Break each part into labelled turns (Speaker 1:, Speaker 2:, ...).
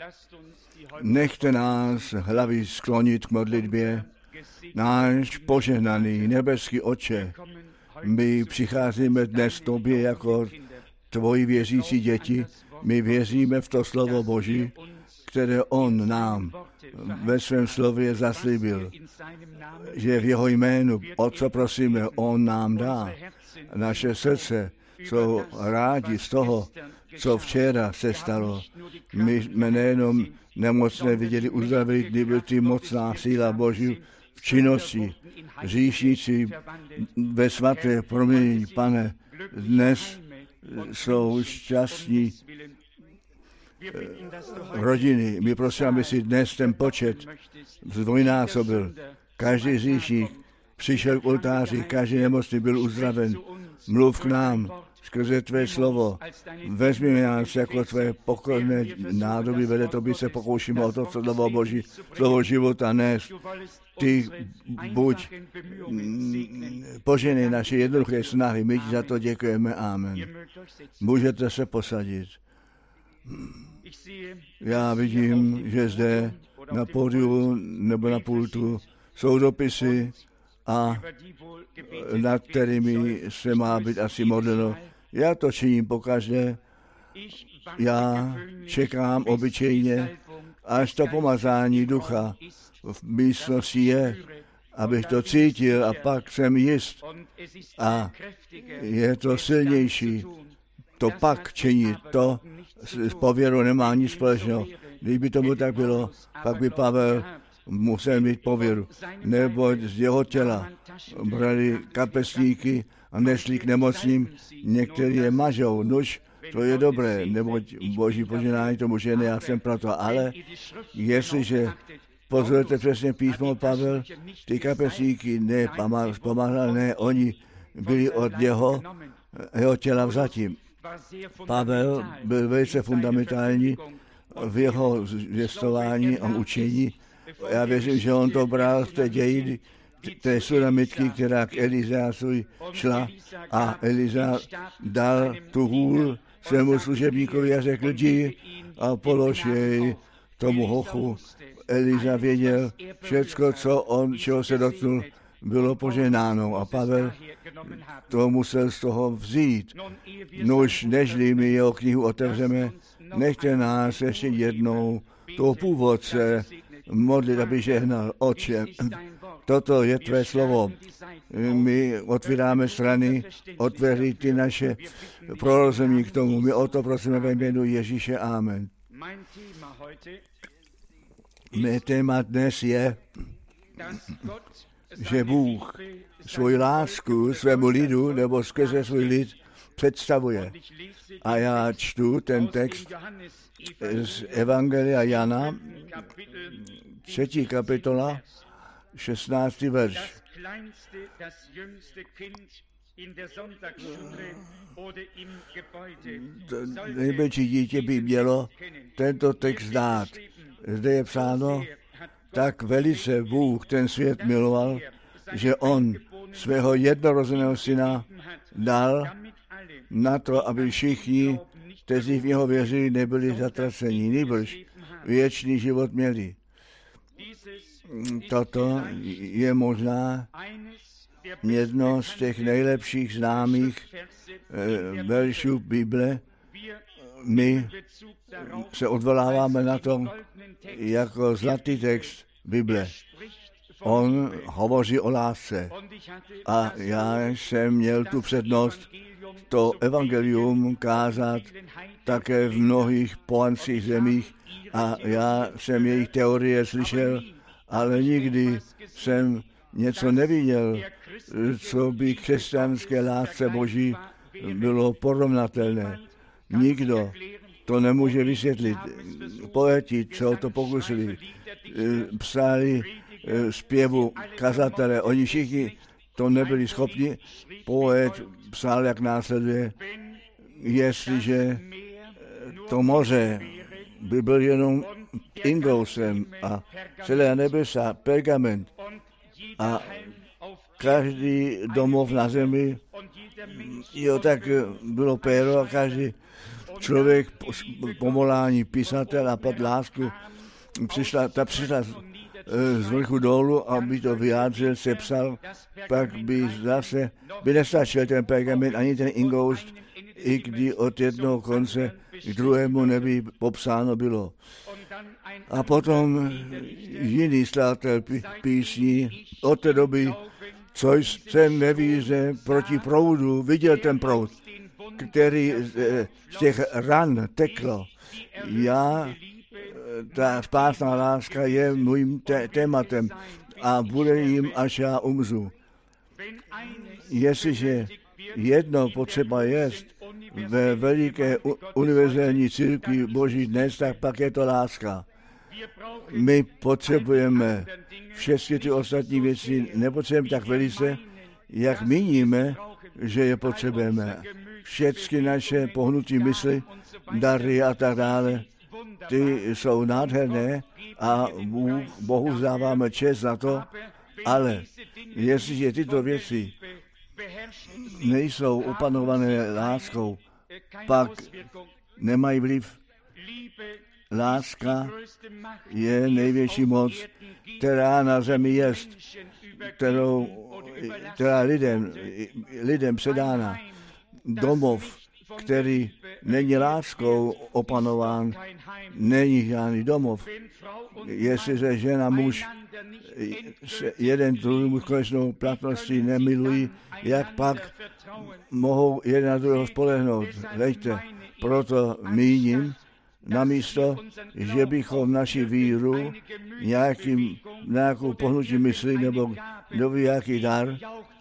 Speaker 1: Nechte nás hlavy sklonit k modlitbě. Náš požehnaný nebeský Otče, my přicházíme dnes tobě jako tvoji věřící děti. My věříme v to slovo Boží, které on nám ve svém slově zaslíbil, že v jeho jménu, o co prosíme, on nám dá. Naše srdce jsou rádi z toho, co včera se stalo. My jsme nejenom nemocné viděli uzdravit, neboť ty mocná síla Boží v činnosti, hříšníci ve svaté proměnění, Pane, dnes jsou šťastní rodiny. My prosím, aby si dnes ten počet zdvojnásobil. Každý hříšník přišel k oltáři, každý nemocný byl uzdraven. Mluv k nám skrze tvé slovo. Vezmi nás jako tvé pokorné nádoby, vede tobě se pokoušíme o to, co slovo Boží, slovo života nést. Ty buď poženej naše jednoduché snahy, my ti za to děkujeme, amen. Můžete se posadit. Já vidím, že zde na pódiu nebo na pultu jsou dopisy, a nad kterými se má být asi modleno. Já to činím pokaždé. Já čekám obyčejně, až to pomazání ducha v místnosti je, abych to cítil, a pak jsem jist. A je to silnější. To pak činit, to s pověrou nemá nic společného. Kdyby tomu tak bylo, pak by Pavel musel mít pověru, neboť z jeho těla brali kapesníky a nesli k nemocným, někteří je mažou. Nuž, to je dobré, neboť Boží požehnání tomu žene, já jsem proto, ale jestliže pozorujete přesně písmo, Pavel ty kapesníky nepomáhal, ne, oni byli od jeho těla vzati. Pavel byl velice fundamentální v jeho zvěstování a učení. Já věřím, že on to bral z té dějiny, té sunamitky, která k Elizásovi šla, a Eliza dal tu hůl svému služebníkovi a řekl, jdi a polož jej tomu hochu. Eliza věděl, všecko, čeho se dotknul, bylo požehnáno, a Pavel to musel z toho vzít. Nož, nežli my jeho knihu otevřeme, nechte nás ještě jednou toho původce modlit, aby žehnal. Otče, toto je tvé slovo. My otvíráme strany, otevři ty naše prorození k tomu. My o to prosíme ve jménu Ježíše. Amen. Mé téma dnes je, že Bůh svoji lásku svému lidu nebo skrze svůj lid představuje. A já čtu ten text z Evangelia Jana, 3. kapitola, 16. verš. Nejmenší dítě by mělo tento text znát. Zde je psáno, tak velice Bůh ten svět miloval, že on svého jednorozeného syna dal na to, aby všichni, kteří v něho věřili, nebyli zatraceni, nýbrž věčný život měli. Toto je možná jedno z těch nejlepších známých veršů Bible. My se odvoláváme na to jako zlatý text Bible. On hovoří o lásce. A já jsem měl tu přednost to evangelium kázat také v mnohých pohanských zemích, a já jsem jejich teorie slyšel, ale nikdy jsem něco neviděl, co by k křesťanské lásce Boží bylo porovnatelné. Nikdo to nemůže vysvětlit. Poeti, co to pokusili, psali zpěvu kazatele, oni všichni to nebyli schopni. Poet psal, jak následuje, jestliže to moře by byl jenom ingousem a celé nebesa pergament a každý domov na zemi, jo, tak bylo péro a každý člověk povolání pisatel a pak lásku přišla z vrchu dolů, aby to vyjádřil, sepsal, pak by zase nestačil ten pergamin ani ten ingoust, i kdy od jednoho konce k druhému nebi popsáno bylo. A potom jiný skladatel písní od té doby, co jsem ve víře proti proudu viděl ten proud, který z těch ran teklo. Ta spásná láska je mým tématem a bude jim, až já umřu. Jestliže jedno potřeba jest ve veliké univerzální církvi Boží dnes, tak pak je to láska. My potřebujeme všechny ty ostatní věci, nepotřebujeme tak velice, jak míníme, že je potřebujeme. Všechny naše pohnutí mysli, dary a tak dále, ty jsou nádherné a Bohu dáváme čest za to, ale jestliže tyto věci nejsou opanované láskou, pak nemají vliv. Láska je největší moc, která na zemi jest, která lidem předána. Domov, který není láskou opanován, není žádný domov. Jestliže žena muž jeden druhému s konečnou platností nemilují, jak pak mohou jeden na druhého spolehnout. Veďte, proto míním, namísto, že bychom naši víru nějakou pohnutí mysli nebo nový jaký dar,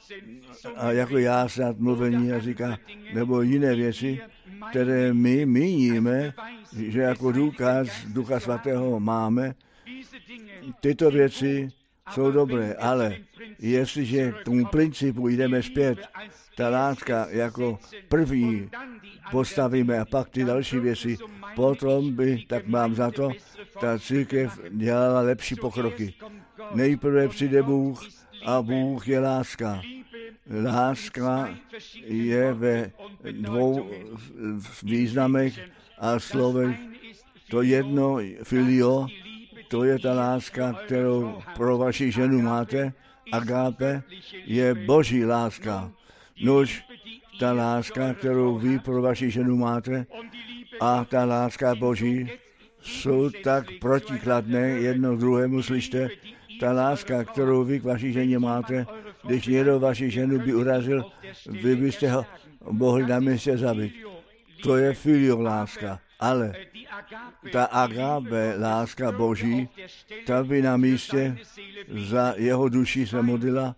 Speaker 1: a jako jásat, mluvení jazyka nebo jiné věci, které my míníme, že jako důkaz Ducha Svatého máme, tyto věci jsou dobré, ale jestliže k tomu principu jdeme zpět, ta láska jako první postavíme a pak ty další věci, potom by, tak mám za to, ta církev dělala lepší pokroky. Nejprve přijde Bůh a Bůh je láska. Láska je ve dvou významech a slovech. To jedno, filio, to je ta láska, kterou pro vaši ženu máte. Agape je Boží láska. Nož ta láska, kterou vy pro vaši ženu máte, a ta láska Boží jsou tak protikladné jedno druhému, slyšte. Ta láska, kterou vy k vaší ženě máte, když někdo vaši ženu by urazil, vy byste ho mohli na místě zabít. To je filio láska. Ale ta agape, láska Boží, ta by na místě za jeho duši se modlila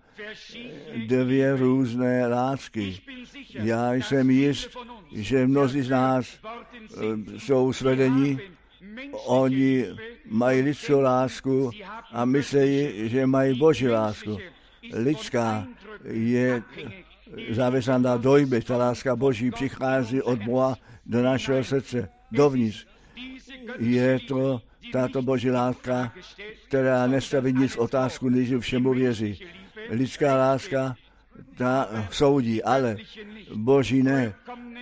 Speaker 1: dvě různé lásky. Já jsem jist, že mnozí z nás jsou svedeni, oni mají lidskou lásku a myslejí, že mají Boží lásku. Lidská je závislá na dojmě, ta láska Boží přichází od Boha do našeho srdce, dovnitř. Je to tato Boží láska, která nestaví nic otázku, než všemu věří. Lidská láska, ta soudí, ale Boží ne.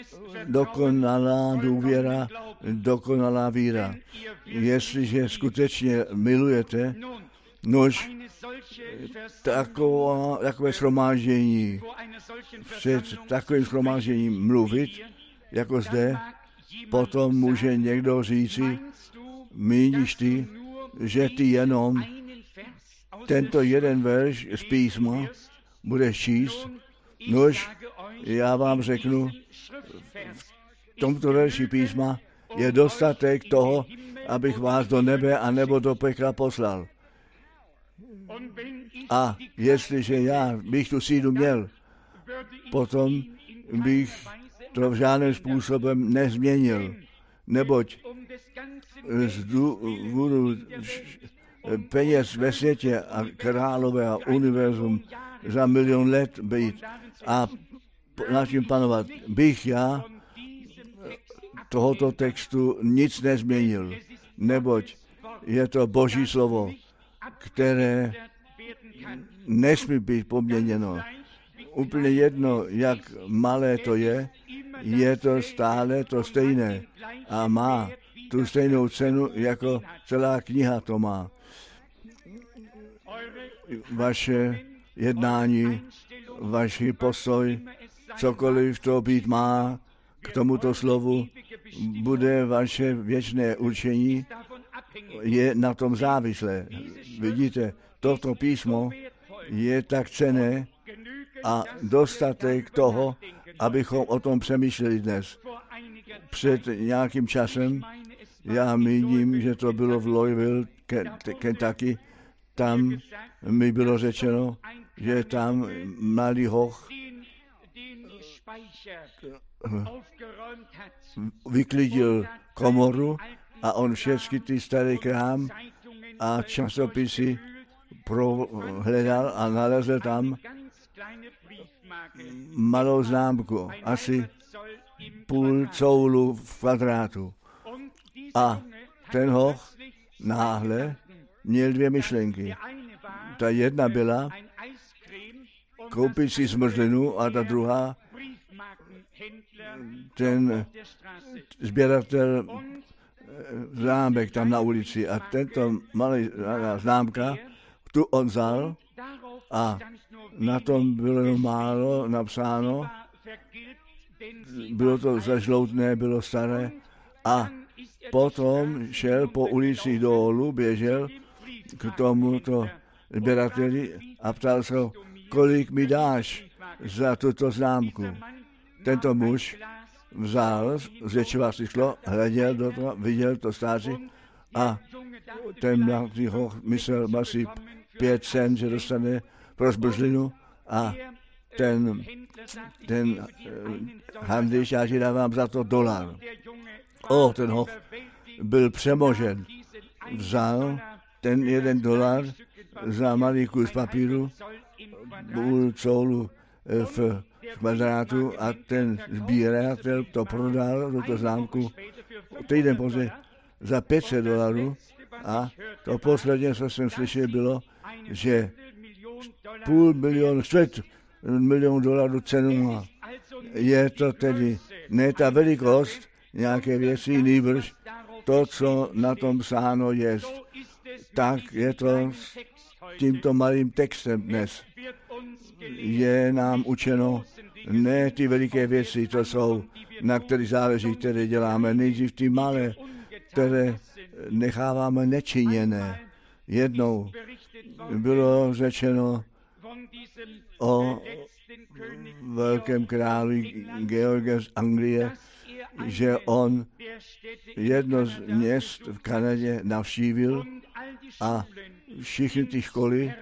Speaker 1: Dokonalá důvěra, dokonalá víra. Jestliže skutečně milujete, nož takové shromáždění, před takovým shromážděním mluvit, jako zde, potom může někdo říci, míníš ty, že ty jenom tento jeden verš z písma budeš číst, nož já vám řeknu, v tomto verši písma je dostatek toho, abych vás do nebe a nebo do pekla poslal. A jestliže já bych tu sílu měl, potom bych to v žádném způsobem nezměnil, neboť z důvodu peněz ve světě a králové a univerzum za 1 000 000 let být a nad tím panovat, bych já tohoto textu nic nezměnil, neboť je to Boží slovo, které nesmí být poměněno. Úplně jedno, jak malé to je, je to stále to stejné a má tu stejnou cenu, jako celá kniha to má. Vaše jednání, vaši postoj, cokoliv to být má k tomuto slovu, bude vaše věčné určení, je na tom závislé. Vidíte, toto písmo je tak cenné a dostatek toho, abychom o tom přemýšleli dnes. Před nějakým časem, já míním, že to bylo v Louisville, Kentucky, tam mi bylo řečeno, že tam malý hoch vyklidil komoru a on všechny ty staré krám a časopisy prohledal a nalezl tam malou známku, asi půl coulu v kvadrátu. A ten hoch náhle měl dvě myšlenky. Ta jedna byla koupit si zmrzlinu a ta druhá ten sběratel známek tam na ulici. A tento malý známka, tu on vzal a na tom bylo málo napsáno, bylo to zažloutné, bylo staré a potom šel po ulici dolů, běžel k tomuto sběrateli a ptal se ho, kolik mi dáš za tuto známku. Tento muž vzal zvětšovací sklo, hleděl do toho, viděl to stáří a ten mladý hoch myslel asi 5 cent, že dostane pro zmrzlinu a ten handlič, já ti dávám za to $1. Ten hoch byl přemožen. Vzal ten $1 za malý kus papíru, půl coulu v kvadrátu a ten sbíratel to prodal, tuto známku, týden později za $500 a to posledně, co jsem slyšel, bylo, že $500 000 cenu má. Je to tedy ne ta velikost nějaké věci, nýbrž to, co na tom psáno je. Tak je to s tímto malým textem dnes. Je nám učeno ne ty veliké věci, to jsou, na které záleží, které děláme, nejdřív ty malé, které necháváme nečiněné. Jednou bylo řečeno o velkém králi George z Anglie, že on jedno z měst v Kanadě navštívil a všichni ty školy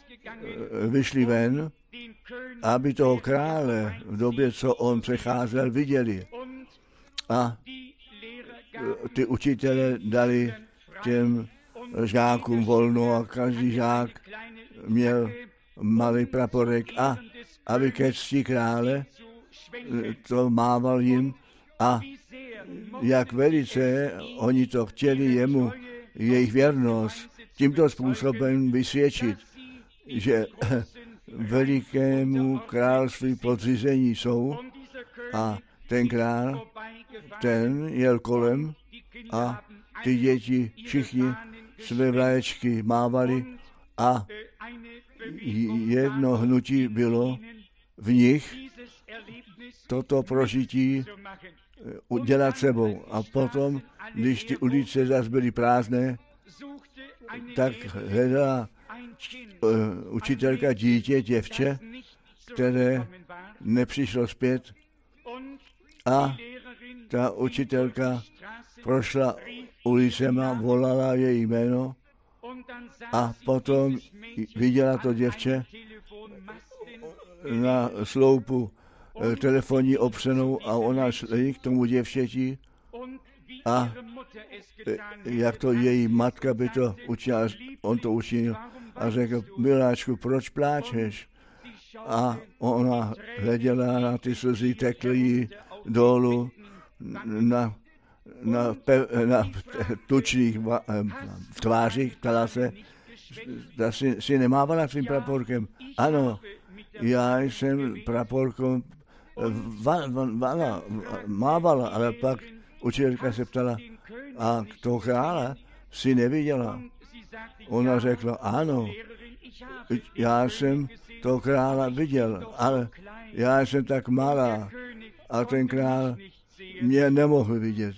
Speaker 1: vyšli ven, aby toho krále v době, co on přecházel, viděli. A ty učitelé dali těm žákům volno a každý žák měl malý praporek a aby ke cti krále to mával jim a jak velice oni to chtěli jemu, jejich věrnost, tímto způsobem vysvědčit, že velikému království podřízení jsou a ten král, ten jel kolem a ty děti všichni své vlaječky mávali a jedno hnutí bylo v nich toto prožití udělat sebou. A potom, když ty ulice zase byly prázdné, tak hledala učitelka děvče, které nepřišlo zpět a ta učitelka prošla ulicema, volala její jméno a potom viděla to děvče na sloupu telefonní opřenou a ona šla k tomu děvčeti a jak to její matka by to učila, on to učinil a řekl, miláčku, proč pláčeš? A ona hleděla na ty slzy, tekly jí dolů na tučných v tvářích, ptala se, si nemávala svým praporkem. Ano, já jsem praporkem mávala, ale pak učitelka se ptala, a toho krále si neviděla? Ona řekla, ano, já jsem toho krále viděl, ale já jsem tak malá a ten král mě nemohl vidět.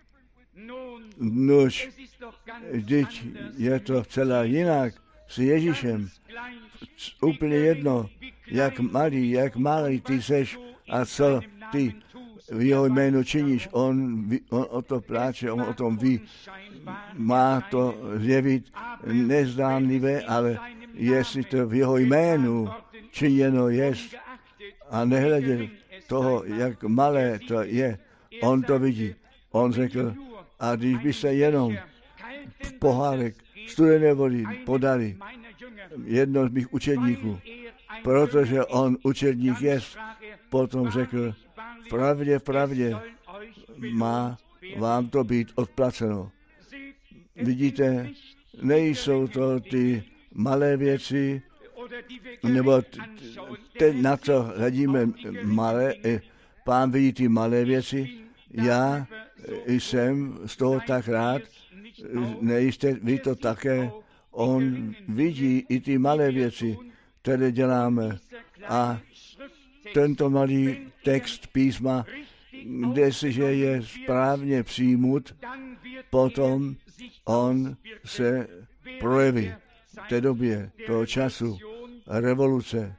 Speaker 1: Nož, vždyť je to celá jinak s Ježíšem. Úplně jedno, jak malý ty seš a co ty v jeho jménu činíš. On o to pláče, on o tom ví. Má to zjevit nezdánlivé, ale jestli to v jeho jménu činěno jest a nehledě toho, jak malé to je, on to vidí. On řekl, a když by se jenom pohárek studené vody podali jedno z mých učedníků, protože on učedník jest, potom řekl, v pravdě má vám to být odplaceno. Vidíte, nejsou to ty malé věci, nebo na co hledíme malé, Pán vidí ty malé věci, já jsem z toho tak rád, nejste vy to také, on vidí i ty malé věci, které děláme. A tento malý text písma, jestliže je správně přijmut, potom on se projeví v té době toho času revoluce.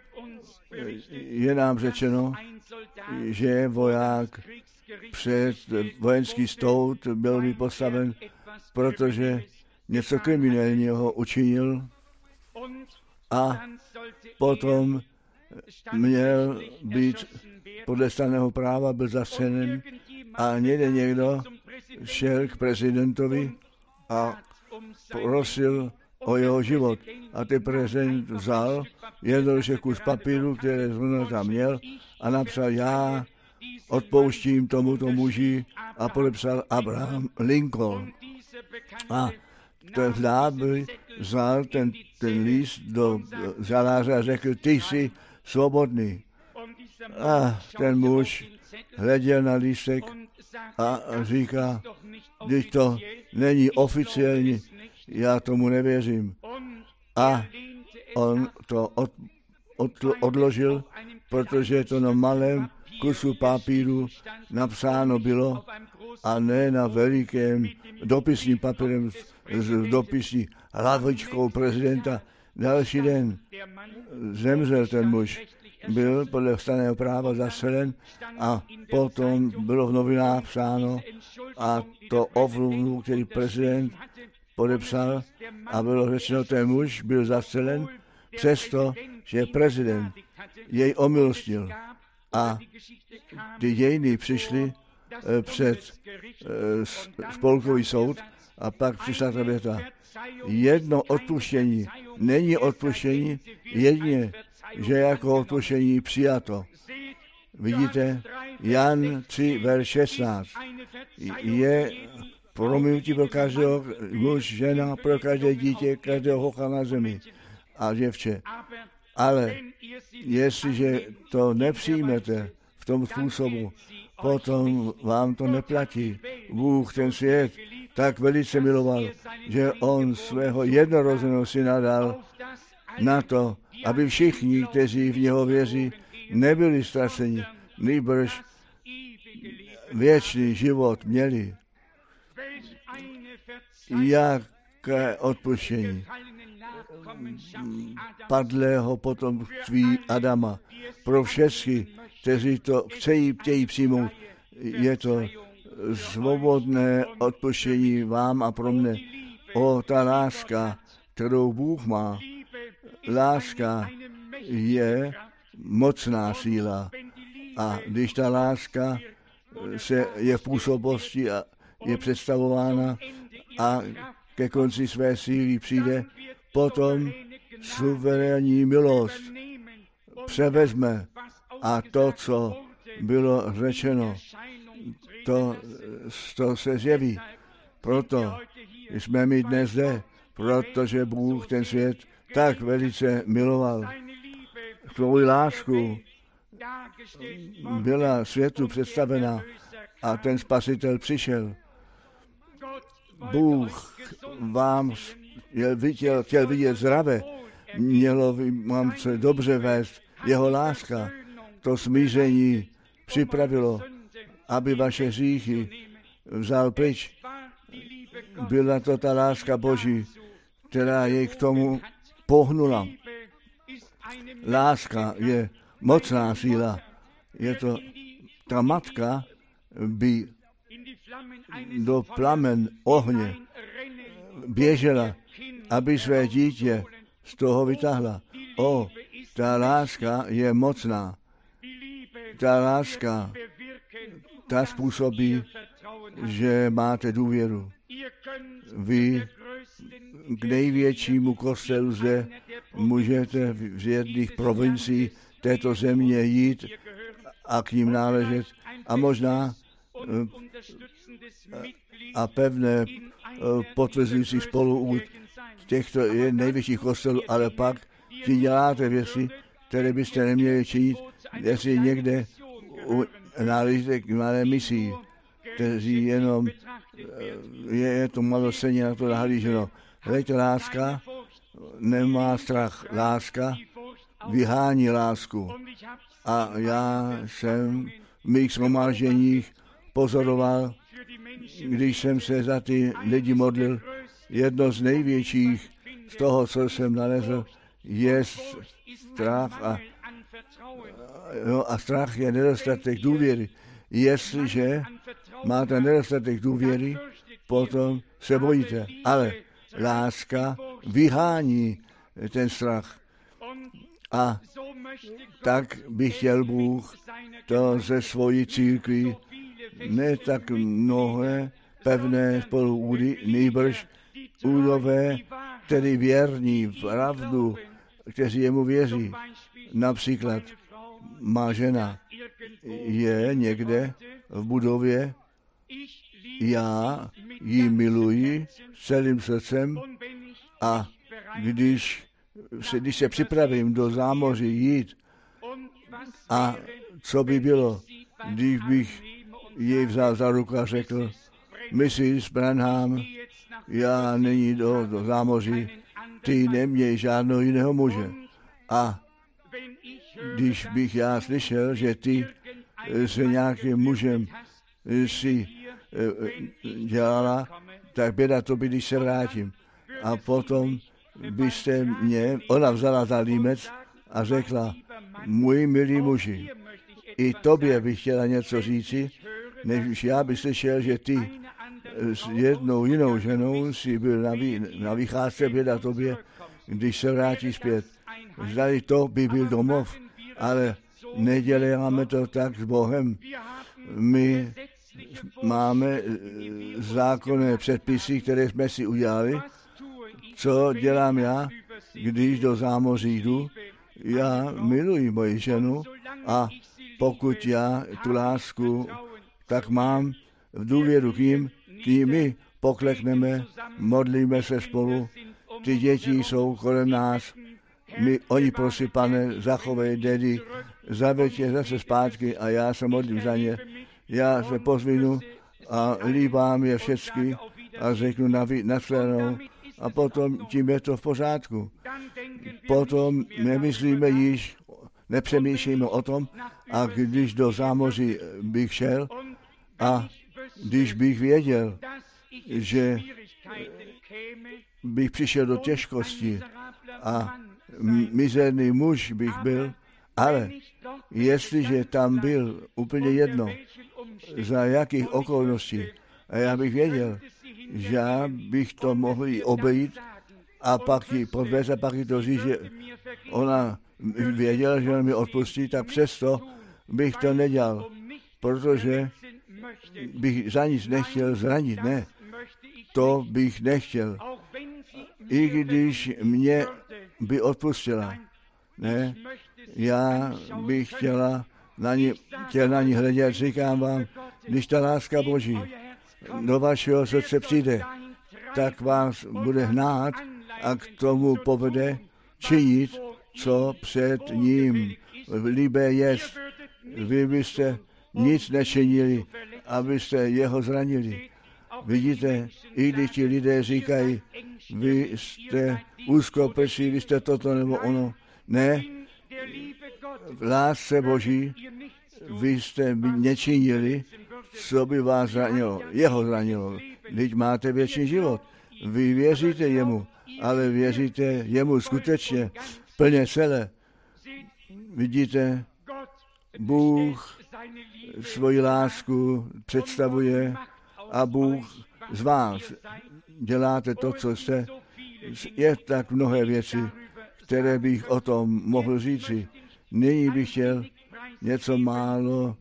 Speaker 1: Je nám řečeno, že voják před vojenský soud byl postaven, protože něco kriminálního učinil a potom měl být podle stanného práva, byl zastřelen a někdo šel k prezidentovi a prosil o jeho život. A ten prezident vzal jednoduše kus papíru, které zrovna tam měl a napsal, já odpouštím tomuto muži a podepsal Abraham Lincoln. A ten hlábl vzal ten líst do žaláře a řekl, ty jsi svobodný. A ten muž hleděl na lístek a říká, když to není oficiální, já tomu nevěřím. A on to odložil, protože to na malém kusu papíru napsáno bylo a ne na velikém dopisním papírem s dopisní hlavičkou prezidenta. Další den zemřel ten muž, byl podle stanného práva zastřelen a potom bylo v novinách psáno a to ovluvnu, který prezident podepsal a bylo řečeno, ten muž byl zastřelen přesto, že prezident jej omilostil. A ty dějiny přišly před spolkový soud a pak přišla ta věta. Jedno odpuštění není odpuštění, jedině, že jako odpuštění přijato. Vidíte, Jan 3, verš 16 je prominutí pro každého muž, žena, pro každé dítě, každého hocha na zemi a děvče. Ale jestliže to nepřijmete v tom způsobu, potom vám to neplatí. Bůh ten svět tak velice miloval, že on svého jednorozeného syna dal na to, aby všichni, kteří v něho věří, nebyli ztraceni, nýbrž věčný život měli. Jaké odpuštění padlého potomství Adama. Pro všechny, kteří to chtějí přijmout, je to svobodné odpuštění vám a pro mne. O, ta láska, kterou Bůh má, láska je mocná síla. A když ta láska je v působnosti a je představována a ke konci své síly přijde, potom suverénní milost převezme a to, co bylo řečeno, to se zjeví. Proto jsme my dnes zde, protože Bůh ten svět tak velice miloval. Svou lásku byla světu představena a ten spasitel přišel. Bůh vám chtěl vidět zdravé, mělo vám se dobře vést. Jeho láska, to smíření připravilo, aby vaše hříchy vzal pryč. Byla to ta láska Boží, která jej k tomu pohnula. Láska je mocná síla. Je to ta matka by do plamen ohně běžela, aby své dítě z toho vytáhla. Ta láska je mocná. Ta láska, ta způsobí, že máte důvěru. Vy k největšímu kostelu zde můžete v jedných provinciích této země jít a k ním náležet a možná a pevné potvrzující spolu těchto největších kostelů, ale pak ti děláte věci, které byste neměli činit, jestli někde náležíte k malé misii, kteří jenom je to malocenně na to nahlíženo. Hleďte, láska nemá strach. Láska vyhání lásku. A já jsem v mých shromážděních pozoroval, když jsem se za ty lidi modlil, jedno z největších z toho, co jsem nalezl, je strach a strach je nedostatek důvěry. Jestliže máte nedostatek důvěry, potom se bojíte. Ale láska vyhání ten strach. A tak by chtěl Bůh to ze svojí církví ne tak mnohé pevné spoluúdy, nýbrž údové, tedy věrní v pravdu, kteří jemu věří. Například má žena je někde v budově, já ji miluji celým srdcem a když se připravím do zámoří jít a co by bylo, když bych jej vzal za ruku a řekl, Mrs. Branham, já nyní do zámoří, ty neměj žádného jiného muže. A když bych já slyšel, že ty se nějakým mužem si dělala, tak běda to by, když se vrátím. A potom byste ona vzala za límec a řekla, můj milý muži, i tobě bych chtěla něco říci, než já bych slyšel, že ty s jednou jinou ženou si byl na vycházce, běda tobě, když se vrátí zpět. Zdali to by byl domov, ale neděláme to tak s Bohem. My máme zákonné předpisy, které jsme si udělali. Co dělám já, když do zámoří jdu? Já miluji moji ženu a pokud já tu lásku, tak mám v důvěru k ním, my poklekneme, modlíme se spolu, ty děti jsou kolem nás, oni prosí, Pane, zachovej dědy, zaveď je zase zpátky a já se modlím za ně. Já se pozvinu a líbám je všechny a řeknu nashledanou a potom tím je to v pořádku. Potom nemyslíme již, nepřemýšlíme o tom a když do zámoří bych šel a když bych věděl, že bych přišel do těžkosti a mizerný muž bych byl, ale jestliže tam byl úplně jedno, za jakých okolností, a já bych věděl, že já bych to mohl jí obejít a pak ji podvést a pak jí to říct, že ona věděla, že on mi odpustí, tak přesto bych to nedělal, protože bych za nic nechtěl zranit, ne. To bych nechtěl. I když mě by odpustila, ne, já bych chtěl na ní hledět, říkám vám, když ta láska Boží do vašeho srdce přijde, tak vás bude hnát a k tomu povede činit, co před ním líbé jest. Vy byste nic nečinili, abyste jeho zranili. Vidíte, i když ti lidé říkají, vy jste úzkoprsí, vy jste toto nebo ono. Ne, v lásce Boží vy jste nečinili, co by vás zranilo. Jeho zranilo. Vždyť máte věčný život. Vy věříte jemu, ale věříte jemu skutečně, plně celé. Vidíte, Bůh svoji lásku představuje a Bůh z vás děláte to, co jste. Je tak mnohé věci, které bych o tom mohl říci. Nyní bych chtěl něco málo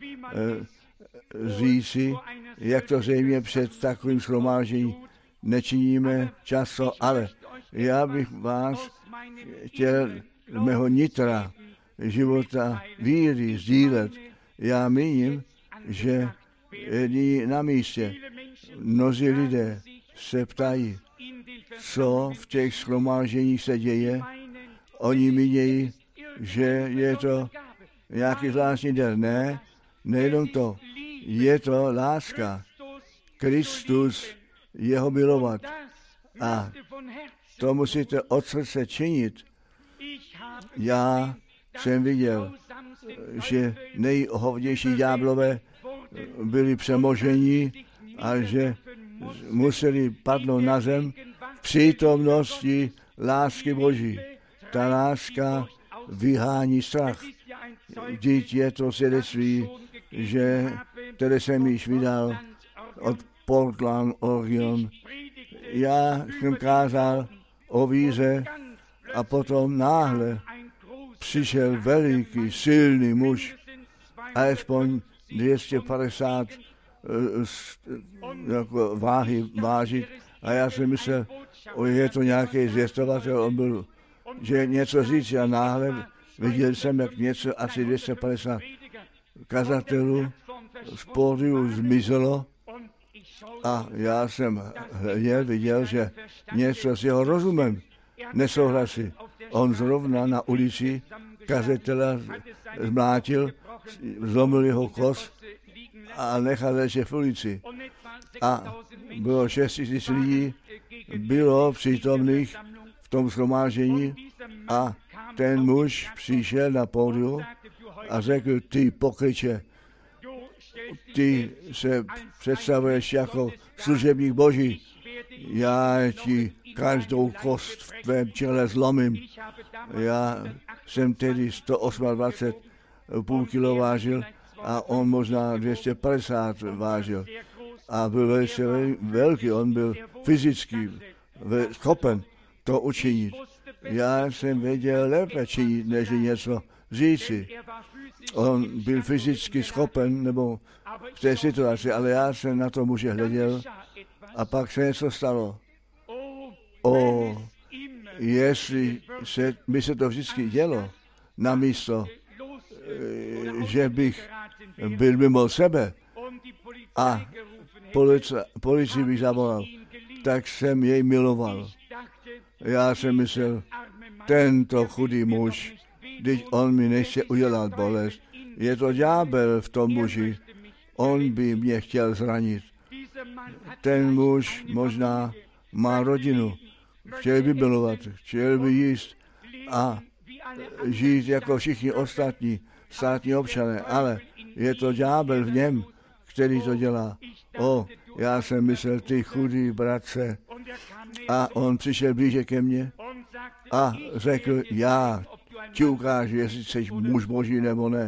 Speaker 1: říci, jak to zřejmě před takovým shromážděním nečiníme často, ale já bych vás chtěl z mého nitra života víry sdílet. Já míním, že je na místě. Mnozí lidé se ptají, co v těch shromážděních se děje. Oni mínějí, že je to nějaký zvláštní den. Ne, nejenom to. Je to láska. Kristus, jeho milovat. A to musíte od srdce činit. Já jsem viděl, že nejhovnější ďáblové byli přemoženi a že museli padnout na zem v přítomnosti lásky Boží. Ta láska vyhání strach. Vždyť je to svědectví, které jsem již vydal od Portland, Oregon. Já jsem kázal o víře a potom náhle přišel veliký, silný muž, alespoň 250 jako váhy vážit. A já jsem myslel, je to nějaký zvěstovatel, on byl, že něco říct a náhle viděl jsem, jak něco asi 250 kazatelů z pódiu zmizelo a já jsem viděl, že něco s jeho rozumem nesouhlasí. On zrovna na ulici kazatela zmlátil, zlomil jeho kost a nechal ležet v ulici. A bylo 6 000 lidí, bylo přítomných v tom shromáždění a ten muž přišel na pódium a řekl, ty pokryče, ty se představuješ jako služebník Boží, já ti každou kost v tvém těle zlomím. Já jsem tedy 128,5 kg vážil a on možná 250 vážil. A byl velice velký, on byl fyzicky schopen to učinit. Já jsem věděl lépe činit, než něco říci. On byl fyzicky schopen, nebo v té situaci, ale já jsem na to muže hleděl a pak se něco stalo. Jestli by se to vždycky dělo, namísto, že bych byl mimo sebe a policii bych zavolal, tak jsem jej miloval. Já jsem myslel, tento chudý muž, když on mi nechce udělat bolest, je to ďábel v tom muži, on by mě chtěl zranit. Ten muž možná má rodinu, chtěl by milovat, chtěl by jíst a žít jako všichni ostatní státní občané, ale je to ďábel v něm, který to dělá. Já jsem myslel, ty chudý bratře. A on přišel blíže ke mně a řekl, já ti ukážu, jestli jsi muž Boží nebo ne.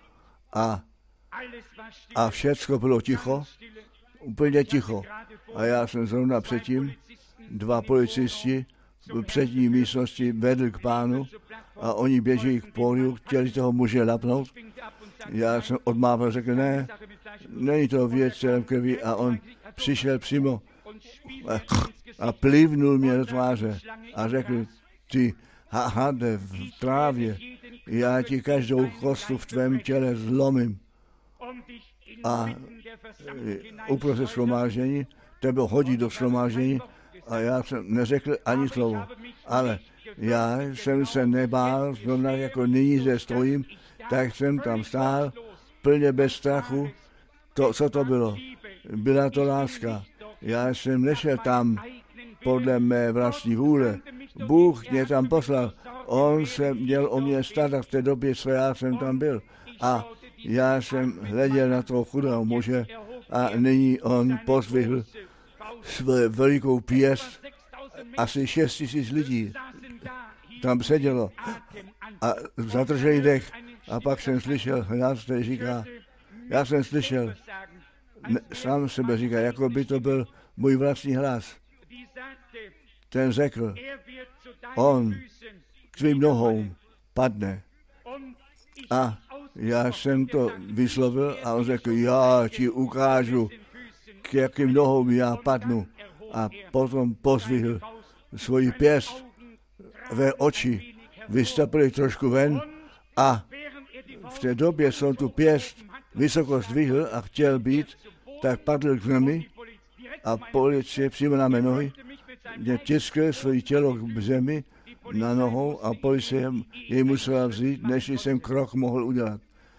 Speaker 1: A všecko bylo ticho, úplně ticho. A já jsem zrovna předtím, 2 policisti v přední místnosti vedl k pánu a oni běží k pódiu, chtěli toho muže lapnout. Já jsem odmával, řekl, ne, není to věc celém krvi a on přišel přímo a plivnul mě do tváře a řekl, ty hade v trávě, já ti každou kostu v tvém těle zlomím. A uprostřed shromáždění, tebe hodí do shromáždění a já jsem neřekl ani slovo, ale já jsem se nebál, zrovna jako nyní zde stojím, tak jsem tam stál plně bez strachu. Co to bylo? Byla to láska. Já jsem nešel tam podle mé vlastní vůle. Bůh mě tam poslal. On se měl o mě starat v té době, co já jsem tam byl. A já jsem hleděl na toho chudého muže a nyní on pozvihl svou velikou pěst. Asi 6 000 lidí tam sedělo a zadrželi dech. A pak jsem slyšel hlas, který říká, já jsem slyšel, sám sebe říká, jako by to byl můj vlastní hlas. Ten řekl, on k tvým nohou padne. A já jsem to vyslovil a on řekl, já ti ukážu, k jakým nohou já padnu. A potom pozvihl svoji pěst ve oči, vystapili trošku ven a v té době jsem tu pěst vysoko zdvihl a chtěl být, tak padl k zemi a policie přímo na mé nohy mě tiskl svoje tělo k zemi na nohou a policie jej musela vzít, než jsem krok mohl udělat.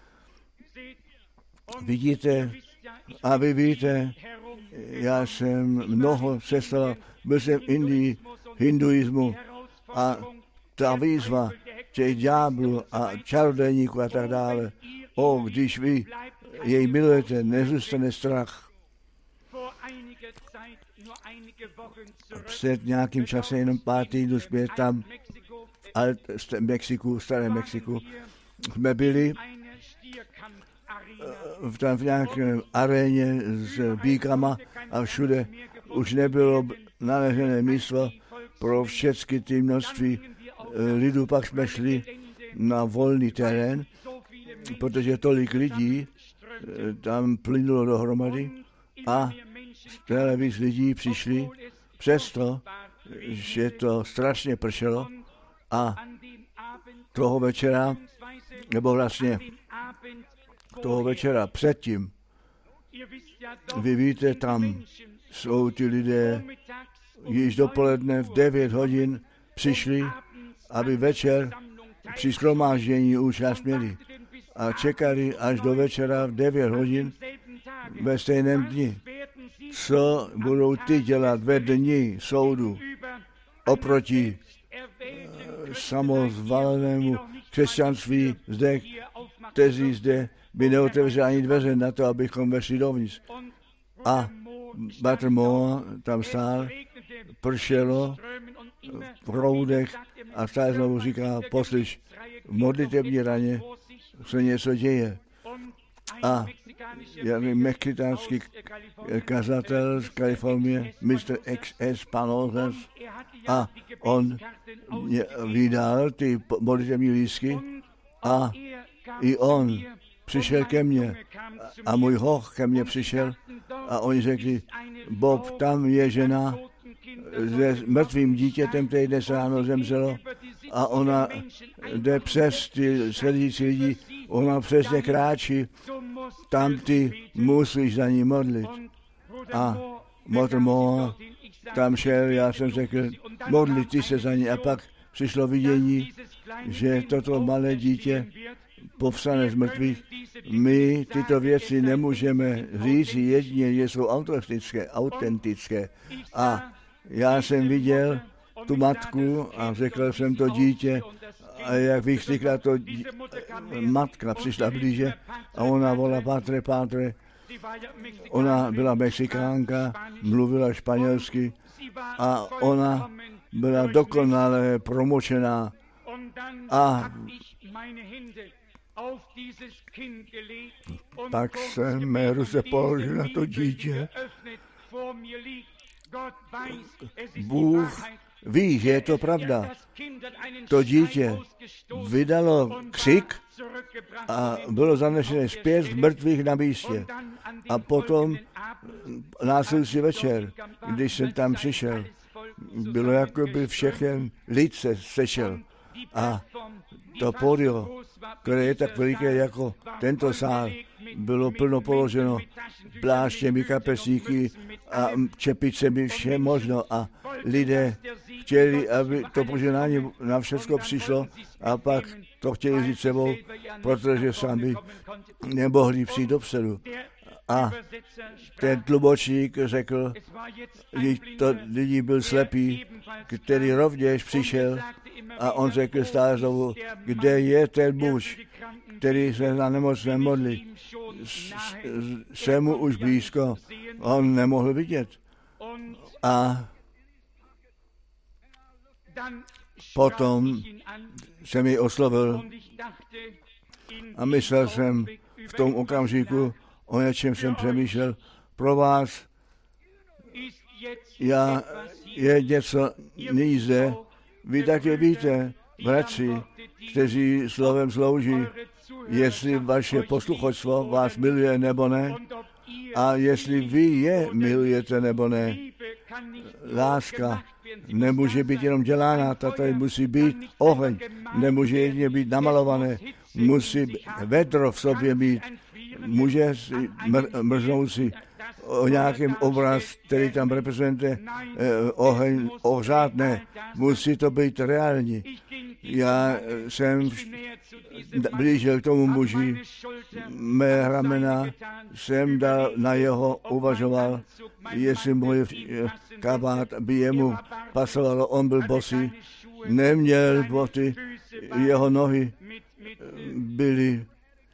Speaker 1: Vidíte, a vy víte, já jsem mnoho cestoval, byl jsem v Indii, hinduismu a ta výzva těch ďáblů a čarodějníků a tak dále. Když vy jej milujete, nezůstane strach. Před nějakým časem, jenom pár týdnů zpět tam v Mexiku, starém Mexiku, jsme byli tam v nějaké aréně s bíkama a všude už nebylo naležené místo pro všechny ty množství lidu. Pak jsme šli na volný terén, protože tolik lidí tam plynulo dohromady a stále víc lidí přišli, přesto, že to strašně pršelo a toho večera, nebo vlastně toho večera předtím, vy víte, tam jsou ti lidé již dopoledne v 9 hodin přišli, aby večer při shromáždění účast měli a čekali až do večera v 9 hodin ve stejném dni. Co budou ty dělat ve dni soudu oproti samozvalenému křesťanství zde, kteří zde by neotevřeli ani dveře na to, abychom vešli dovnitř. A Bratr Moa tam stál, pršelo v proudech a stále znovu říká, poslyš, v modlitební raně se něco děje. A mexikánský kazatel z Kalifornie, Mr. XS Panozes, a on mě vydal ty modlitební lístky a i on přišel ke mně a můj hoch ke mně přišel a oni řekli, Bob, tam je žena s mrtvým dítětem, který dnes ráno zemřelo a ona jde přes ty sledící lidi, ona přesně kráčí, tam ty musíš za ní modlit. A Motr Moa tam šel, já jsem řekl, modlit ty se za ní a pak přišlo vidění, že toto malé dítě povstane z mrtvých. My tyto věci nemůžeme říct, jedině, že jsou autentické. A já jsem viděl tu matku a řekl jsem to dítě a jak vykřikla to matka, přišla blíže a ona volala Patre. Ona byla Mexikánka, mluvila španělsky a ona byla dokonale promočená a pak jsem mé ruce položil na to dítě. Bůh ví, že je to pravda. To dítě vydalo křik a bylo zanešené zpět z mrtvých na místě. A potom následující večer, když jsem tam přišel, bylo jako by všechen lid se sešel. A to pódium, které je tak veliké jako tento sál, bylo plno položeno pláštěmi, kapesníky a čepicemi, vše možno. A lidé chtěli, aby to požehnání na všechno přišlo a pak to chtěli říct sebou, protože sami nemohli přijít dopředu. A ten tlumočník řekl, že to lidi byl slepý, který rovněž přišel a on řekl stále znovu, kde je ten muž, který se na nemocné modlí. Jsem mu už blízko, on nemohl vidět. A potom jsem ji oslovil a myslel jsem v tom okamžiku, o něčem jsem přemýšlel, pro vás je něco nyní zde. Vy také víte, bratři, kteří slovem slouží, jestli vaše posluchačstvo vás miluje nebo ne, a jestli vy je milujete nebo ne. Láska nemůže být jenom dělána, tady musí být oheň, nemůže jedině být namalované, musí vedro v sobě mít, může si mrznout si o nějakém obraz, který tam reprezentuje oheň ohřát, ne, musí to být reální. Já jsem blížil k tomu muži, mé ramena jsem dal na jeho, uvažoval, jestli můj kabát by jemu pasovalo, on byl bosý, neměl boty, jeho nohy byly.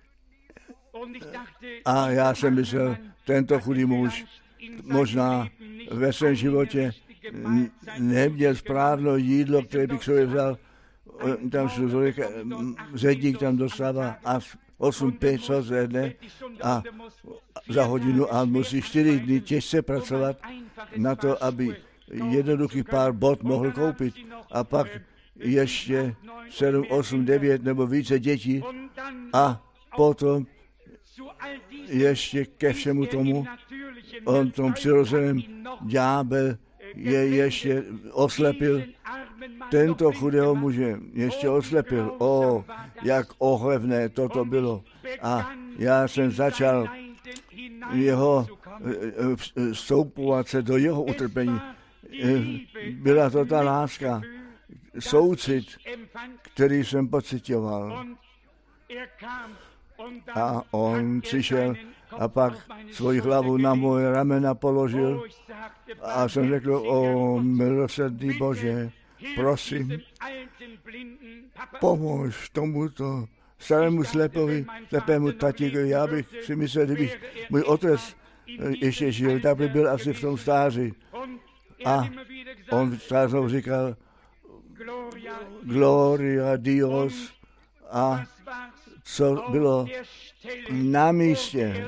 Speaker 1: A já jsem myslel, tento chudý muž možná ve svém životě neměl správné jídlo, které bych sobě vzal. Tam zedník tam dostává až 8 peso ze dne a za hodinu a musí 4 dny těžce pracovat na to, aby jednoduchý pár bot mohl koupit. A pak ještě 7, 8, 9 nebo více dětí a potom ještě ke všemu tomu, on tom přirozeném ďábel je ještě oslepil, tento chudého muže ještě oslepil. Jak ohlevné toto bylo. A já jsem začal jeho vstoupovat se do jeho utrpení. Byla to ta láska, soucit, který jsem pocitoval. A on přišel a pak svoji hlavu na moje ramena položil a jsem řekl, o milosrdný Bože, prosím, pomož tomuto starému slepému tatíkovi. Já bych si myslel, kdybych můj otec ještě žil, tak by byl asi v tom stáří. A on stále říkal, Gloria Dios, a co bylo na místě,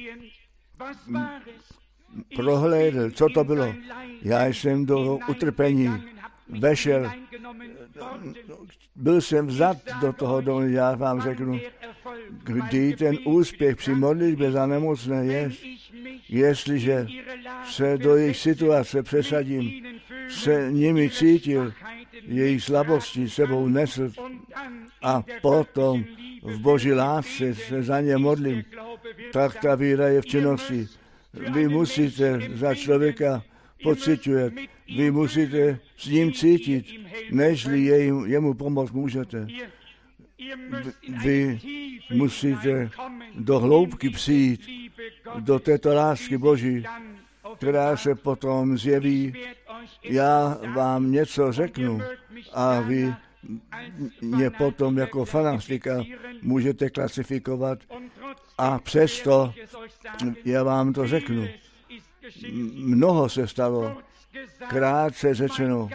Speaker 1: prohlédl, co to bylo. Já jsem do utrpení vešel, byl jsem vzat do toho domu, já vám řeknu, kdy ten úspěch při modlitbě za nemocné je, jestliže se do jejich situace přesadím, se nimi cítil, jejich slabosti sebou nesl a potom v Boží lásce se za ně modlím, tak ta víra je v činnosti. Vy musíte za člověka pociťovat, vy musíte s ním cítit, nežli jemu pomoct můžete. Vy musíte do hloubky přijít, do této lásky Boží, která se potom zjeví. Já vám něco řeknu a vy mě potom jako fanatika můžete klasifikovat a přesto já vám to řeknu. Mnoho se stalo, krátce řečeno.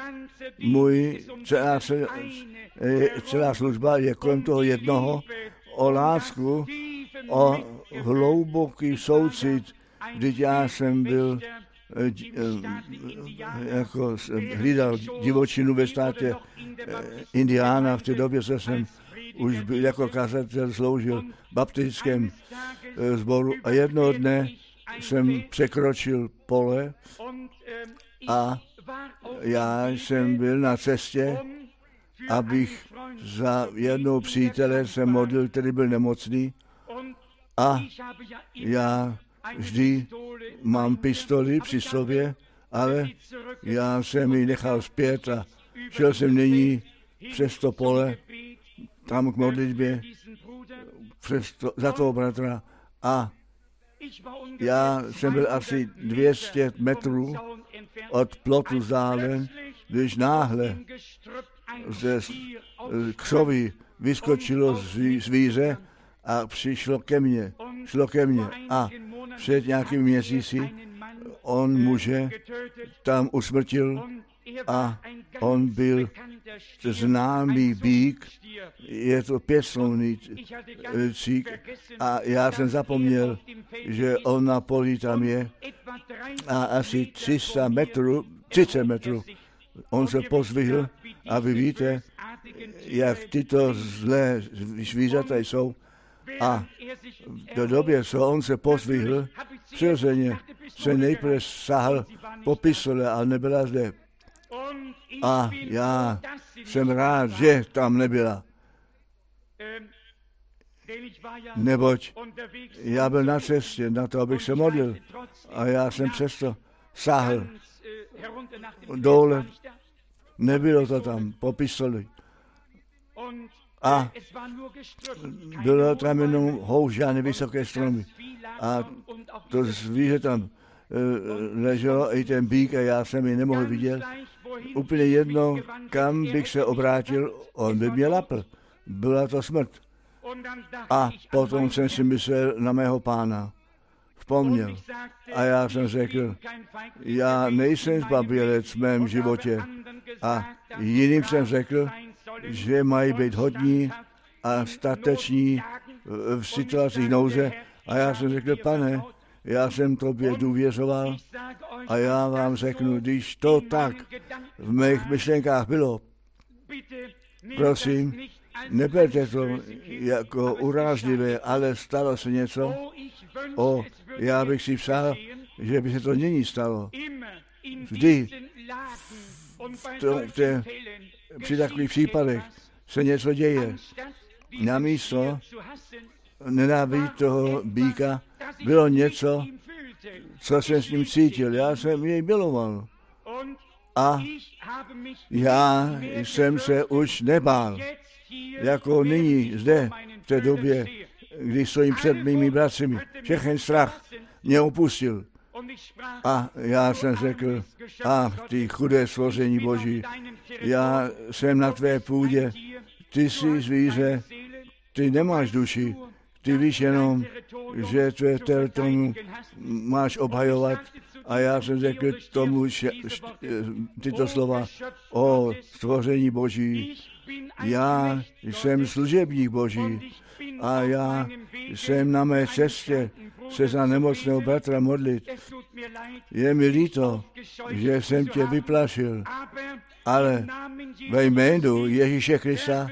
Speaker 1: Celá služba je kolem toho jednoho, o lásku, o hluboký soucit, když já jsem byl jako hlídal divočinu ve státě Indiána, v té době jsem už byl jako kazatel, sloužil v baptistickém sboru a jednoho dne jsem překročil pole a já jsem byl na cestě, abych za jednou přítele se modlil, který byl nemocný a já vždy mám pistoli při sobě, ale já jsem ji nechal zpět a šel jsem nyní přes to pole, tam k modlitbě, za toho bratra a já jsem byl asi 200 metrů od plotu vzdálen, když náhle ze křoví vyskočilo zvíře a šlo ke mně a před nějakými měsíci on muže tam usmrtil a on byl známý býk, je to pěstouný cík a já jsem zapomněl, že on na poli tam je a asi 30 metrů on se pozvihl a vy víte, jak tyto zlé zvířata jsou a do době, co on se pozvihl, přirozeně se nejprve sáhl po pistole, ale nebyla zde. A já jsem rád, že tam nebyla. Neboť já byl na cestě na to, abych se modlil. A já jsem přesto sáhl dole. Nebylo to tam po pistoli. A bylo tam jenom houžány vysoké stromy. A to zvíře tam leželo, i ten býk, a já jsem ji nemohl vidět. Úplně jedno, kam bych se obrátil, on by mě lapl. Byla to smrt. A potom jsem si myslel na mého Pána. Vzpomněl. A já jsem řekl, já nejsem zbabělec v mém životě. A jiným jsem řekl, že mají být hodní a stateční v situacích nouze. A já jsem řekl, Pane, já jsem tobě důvěřoval a já vám řeknu, když to tak v mých myšlenkách bylo, prosím, neberte to jako urážlivé, ale stalo se něco. Já bych si přál, že by se to nyní stalo. Vždy při takových případech se něco děje. Namísto nenávidí toho býka bylo něco, co jsem s ním cítil. Já jsem jej miloval. A já jsem se už nebál, jako nyní zde, v té době, když stojím před mými bratři. Všechen strach mě opustil. A já jsem řekl, ty chudé stvoření Boží, já jsem na tvé půdě, ty jsi zvíře, ty nemáš duši, ty víš jenom, že tvé teritorium máš obhajovat. A já jsem řekl tomu tyto slova, o stvoření Boží, já jsem služebník Boží a já jsem na mé cestě se za nemocného bratra modlit. Je mi líto, že jsem tě vyplašil, ale ve jménu Ježíše Krista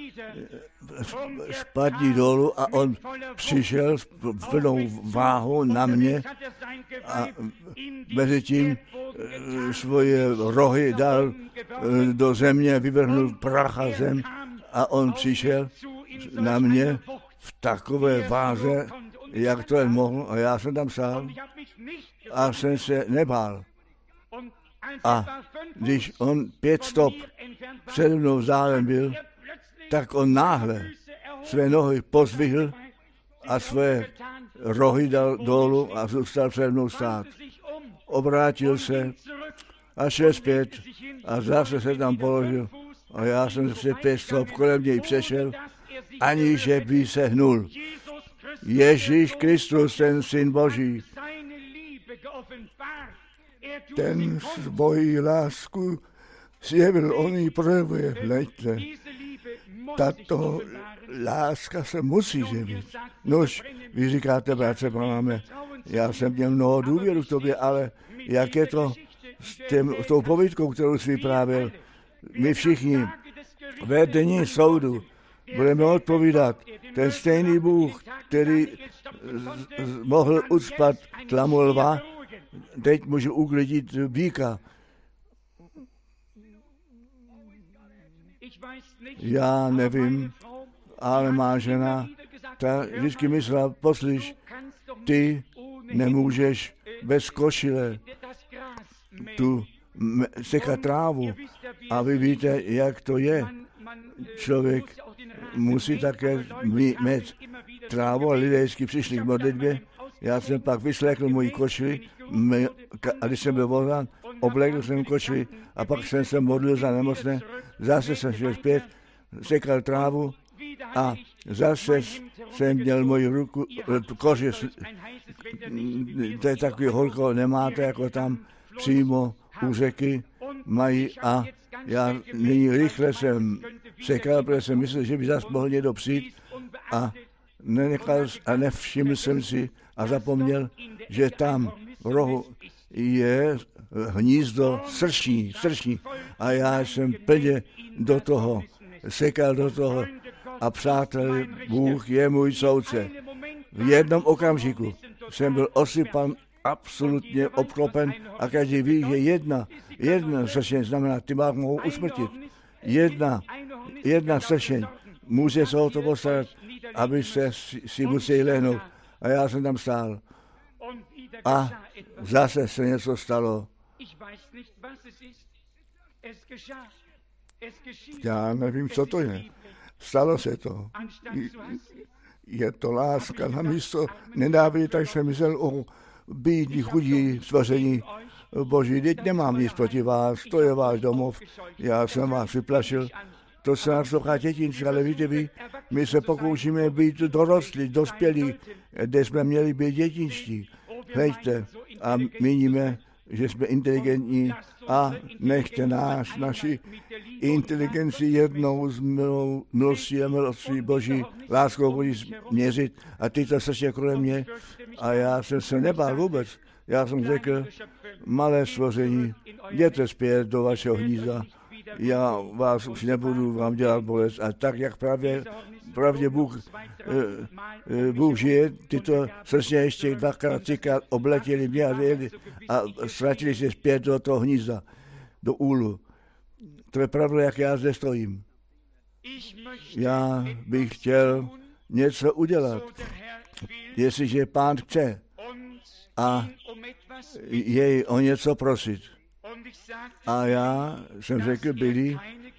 Speaker 1: spadni dolů a on přišel s plnou váhou na mě a mezi tím svoje rohy dal do země, vyvrhnul prach a zem a on přišel na mě v takové váze, jak to jen mohl, a já jsem tam stál a jsem se nebál. A když on 5 stop přede mnou vzdálen byl, tak on náhle své nohy pozvihl a své rohy dal dolů a zůstal přede mnou stát. Obrátil se a šel zpět a zase se tam položil. A já jsem se 5 stop kolem něj přešel, aniž by se hnul. Ježíš Kristus, ten Syn Boží, ten svoji lásku zjevil, on ji projevuje. Hleďte, tato láska se musí zjevit. Nož, vy říkáte, bratře, máme, já jsem měl mnoho důvěru v tobě, ale jak je to s tou povídkou, kterou jsi vyprávěl? My všichni ve dni soudu budeme odpovídat. Ten stejný Bůh, který mohl ucpat tlamu lva, teď může uklidit býka. Já nevím, ale má žena, ta vždycky myslela, poslyš, ty nemůžeš bez košile tu sekat trávu. A vy víte, jak to je. Člověk musí také mít trávu a lidé vždycky přišli k modlitbě. Já jsem pak vyslechl moji košili a když jsem byl volán, oblekl jsem košili a pak jsem se modlil za nemocné. Zase jsem šel zpět, sekal trávu a zase jsem měl moji ruku, koži, to je takový horko, nemáte jako tam přímo u řeky mají a já nyní rychle jsem sekal, protože jsem myslel, že by zase mohl někdo přijít a nevšiml jsem si a zapomněl, že tam v rohu je hnízdo srční a já jsem plně do toho sekal do toho a přátel, Bůh je můj soudce. V jednom okamžiku jsem byl osypan, absolutně obklopen a každý ví, že jedna sršeň znamená, ty vás mohou usmrtit. Jedna sršeň může se o to postarat, aby se si museli lehnout. A já jsem tam stál. A zase se něco stalo. Já nevím, co to je. Stalo se to. Je to láska na místo nenávidi, tak jsem myslel o bídní, chudí stvoření Boží. Teď nemám nic proti vás, to je váš domov. Já jsem vás vyplašil. To se nás trocha dětinčí, ale víte vy, my se pokoušíme být dorostlí, dospělí, kde jsme měli být dětinští. Hleďte, a míníme, že jsme inteligentní a nechte naši inteligenci jednou z milostí a milostí Boží láskou Boží měřit a tyto srdce kolem mě. A já jsem se nebál vůbec. Já jsem řekl, malé stvoření, jděte zpět do vašeho hnízda. Já vás už nebudu vám dělat bolest. A tak, jak pravdě Bůh žije, tyto srdce ještě dvakrát, třikrát obletěli mě a ztratili se zpět do toho hnízda, do úlu. To je pravda, jak já zde stojím. Já bych chtěl něco udělat, jestliže Pán chce a jej o něco prosit. A já jsem řekl, Billy,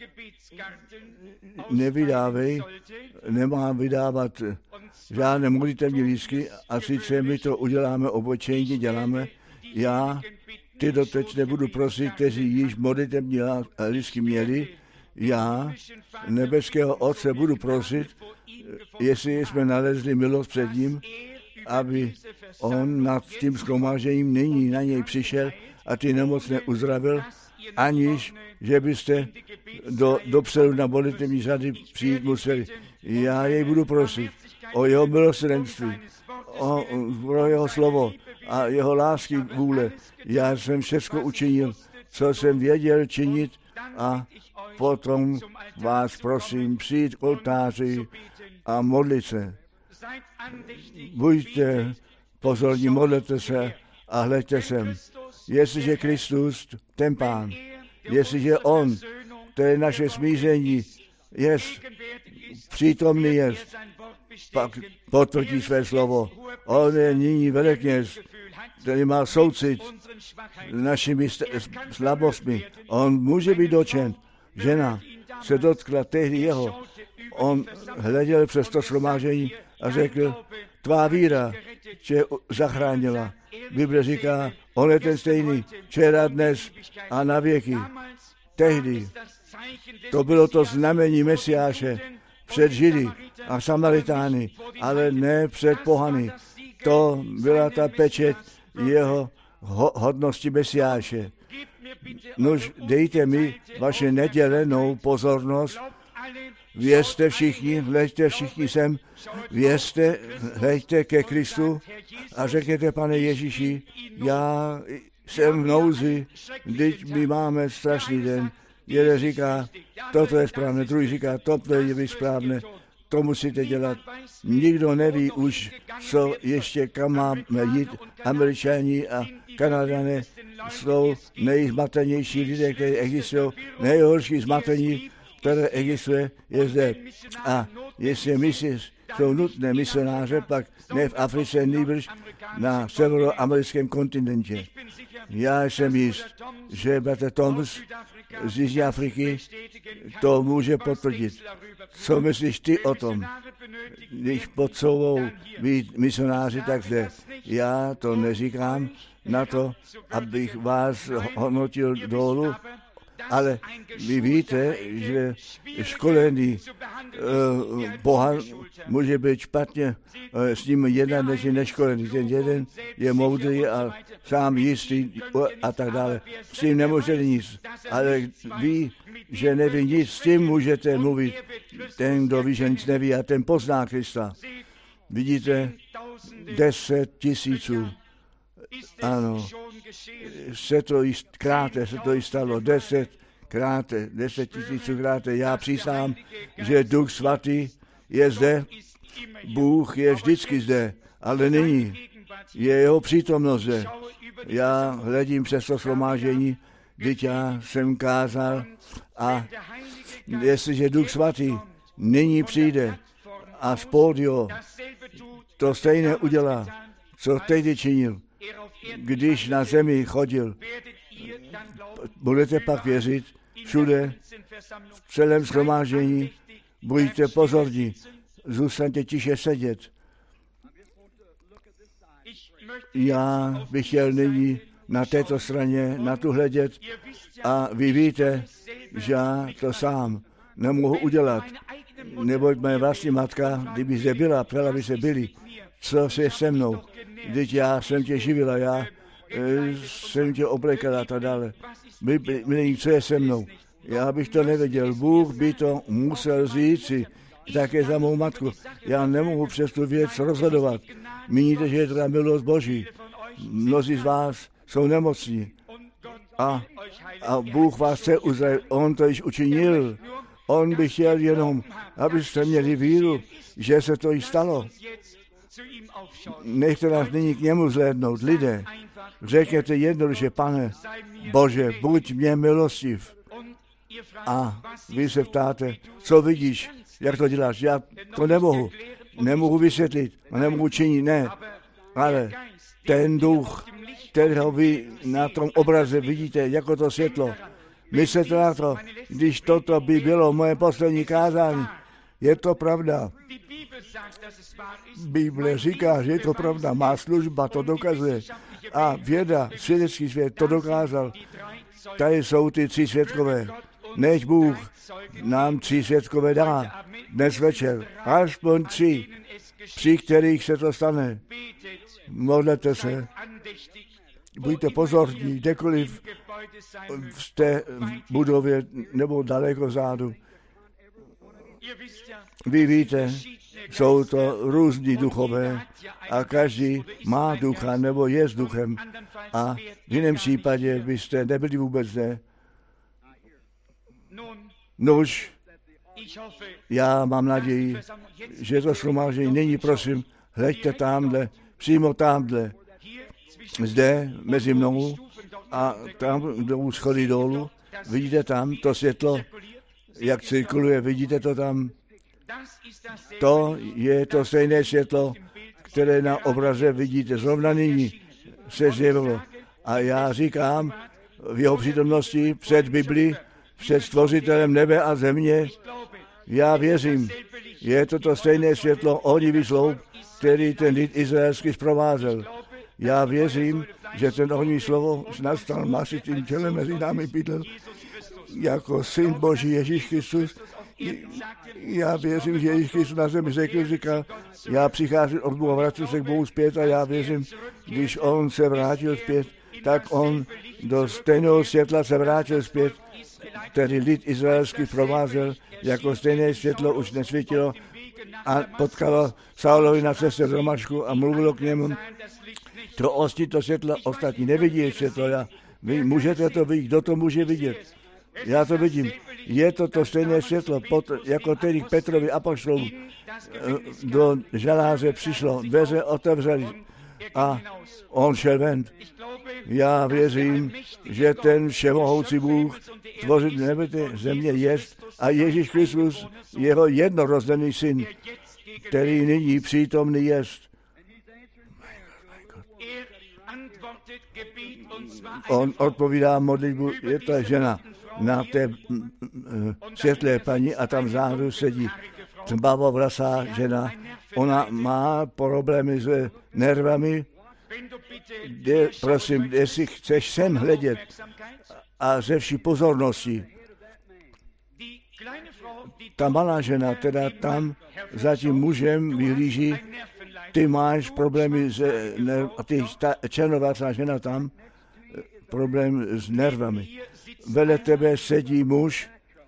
Speaker 1: nevydávej, nemám vydávat žádné modlitevní lístky a sice my to uděláme obyčejně, děláme. Já ty doteď nebudu prosit, kteří již modlitevní lístky měli. Já nebeského Otce budu prosit, jestli jsme nalezli milost před ním, aby on nad tím shromážděním nyní na něj přišel a ty nemocné uzdravil, aniž že byste dopředu na modlitevní řady přijít museli. Já jej budu prosit o jeho milosrdenství, o jeho slovo a jeho lásky vůle. Já jsem všechno učinil, co jsem věděl činit a potom vás prosím přijít k oltáři a modlit se. Buďte pozorní, modlete se a hleďte sem. Jestliže Kristus, ten Pán, jestliže on, to je naše smíření, přítomný jest, pak potvrdí své slovo. On je nyní velekněz, který má soucit našimi slabostmi. On může být dočen. Žena se dotkla tehdy jeho. On hleděl přes to shromáždění a řekl, tvá víra tě zachránila. Bible říká, on je ten stejný, včera, dnes a na věky. Tehdy to bylo to znamení Mesiáše před Židy a Samaritány, ale ne před pohany. To byla ta pečeť jeho hodnosti Mesiáše. Nož dejte mi vaše nedělenou pozornost, věřte všichni, hleďte všichni sem, věřte, hleďte ke Kristu a řekněte, Pane Ježíši, já jsem v nouzi, vždyť my máme strašný den. Jeden říká, toto je správné, druhý říká, toto je správné, to musíte dělat. Nikdo neví už, co ještě kam máme jít. Američani a Kanaďané jsou nejzmatenější lidé, kteří existují. Nejhorší zmatení, které existuje, je zde. A jestli myslíš, jsou nutné misionáře, pak ne v Africe, nýbrž na severoamerickém kontinentě. Já jsem jist, že bratr Thomas z Jižní Afriky to může potvrdit. Co myslíš ty o tom? Když potřebujou být misionáři, tak zde. Já to neříkám na to, abych vás hodnotil dolů, ale vy víte, že školený boha může být špatně s ním jednat než neškolený. Ten jeden je moudrý a sám jistý a tak dále. S tím nemůžete nic, ale ví, že neví nic, s tím můžete mluvit. Ten, kdo ví, že nic neví, a ten pozná Krista. Vidíte, 10 000. Ano, se to již stalo, 10 000krát. Já přísahám, že Duch Svatý je zde, Bůh je vždycky zde, ale nyní je jeho přítomnost zde. Já hledím přes to shromáždění, vždyť já jsem kázal a jestliže Duch Svatý nyní přijde a z pódio to stejné udělá, co tehdy činil, když na zemi chodil, budete pak věřit všude, v celém shromáždění, buďte pozorní, zůstaňte tiše sedět. Já bych chtěl nyní na této straně, na tu hledět a vy víte, že já to sám nemohu udělat, neboť moje vlastní matka, kdyby zde byla, přela by se byli, co se se mnou, vždyť já jsem tě živila, já jsem tě oblekala a tak dále. Milí, co je se mnou? Já bych to nevěděl. Bůh by to musel říci také za mou matku. Já nemohu přes tu věc rozhodovat. Míníte, že je teda milost Boží. Mnozí z vás jsou nemocní. A Bůh vás chce uzdravit. On to již učinil. On by chtěl jenom, abyste měli víru, že se to již stalo. Nechte nás nyní k němu zhlédnout. Lidé, řekněte jednoduše, Pane Bože, buď mě milostiv. A vy se ptáte, co vidíš, jak to děláš. Já to nemohu vysvětlit, nemohu činit, ne. Ale ten duch, kterého vy na tom obraze vidíte, jako to světlo, myslete na to, když toto by bylo moje poslední kázání, je to pravda. Bible říká, že je to pravda, má služba to dokazuje a věda, svědecký svět to dokázal. Tady jsou ty 3 svědkové. Než Bůh nám 3 svědkové dá dnes večer, aspoň 3, při kterých se to stane. Modlete se, buďte pozorní, kdekoliv v té budově nebo daleko zádu. Vy víte, jsou to různí duchové a každý má ducha nebo je s duchem a v jiném případě byste nebyli vůbec zde. Nož, já mám naději, že to shromáždění nyní, prosím, hleďte tamhle, přímo tamhle, zde mezi mnou a tam jdou schody dolů, vidíte tam to světlo, jak cirkuluje, vidíte to tam? To je to stejné světlo, které na obraze vidíte. Zrovna nyní se zjevilo. A já říkám v jeho přítomnosti před Biblí, před stvořitelem nebe a země, já věřím, je to stejné světlo, ohnivý sloup, který ten lid izraelský zprovázel. Já věřím, že ten ohnivý slovo nastal masitým tělem mezi námi bydlel jako syn Boží Ježíš Kristus. Já věřím, že Ježíš Kristus na zemi řekl, říkal, já přicházím od Boha, vracím se k Bohu zpět a já věřím, když on se vrátil zpět, tak on do stejného světla se vrátil zpět, který lid izraelský provázel, jako stejné světlo už nesvítilo a potkalo Saulovi na cestě z Damašku a mluvilo k němu. To ostí to světlo, ostatní nevidí světlo. Vy můžete to vidět, kdo to může vidět? Já to vidím. Je to stejné světlo, jako tedy k Petrovi apoštolům. Do žaláře přišlo, dveře otevřeli a on šel ven. Já věřím, že ten všemohoucí Bůh tvořit nebe země jest a Ježíš Kristus, jeho jednorozený syn, který nyní přítomný jest. On odpovídá modlitbu, je to žena na té světlé paní a tam vzadu sedí tmavovlasá žena. Ona má problémy s nervami. Prosím, jestli chceš sem hledět a ze vší pozornosti. Ta malá žena, teda tam za tím mužem vyhlíží, ty máš problémy ta černovácá žena tam, problém s nervami. Vedle tebe sedí muž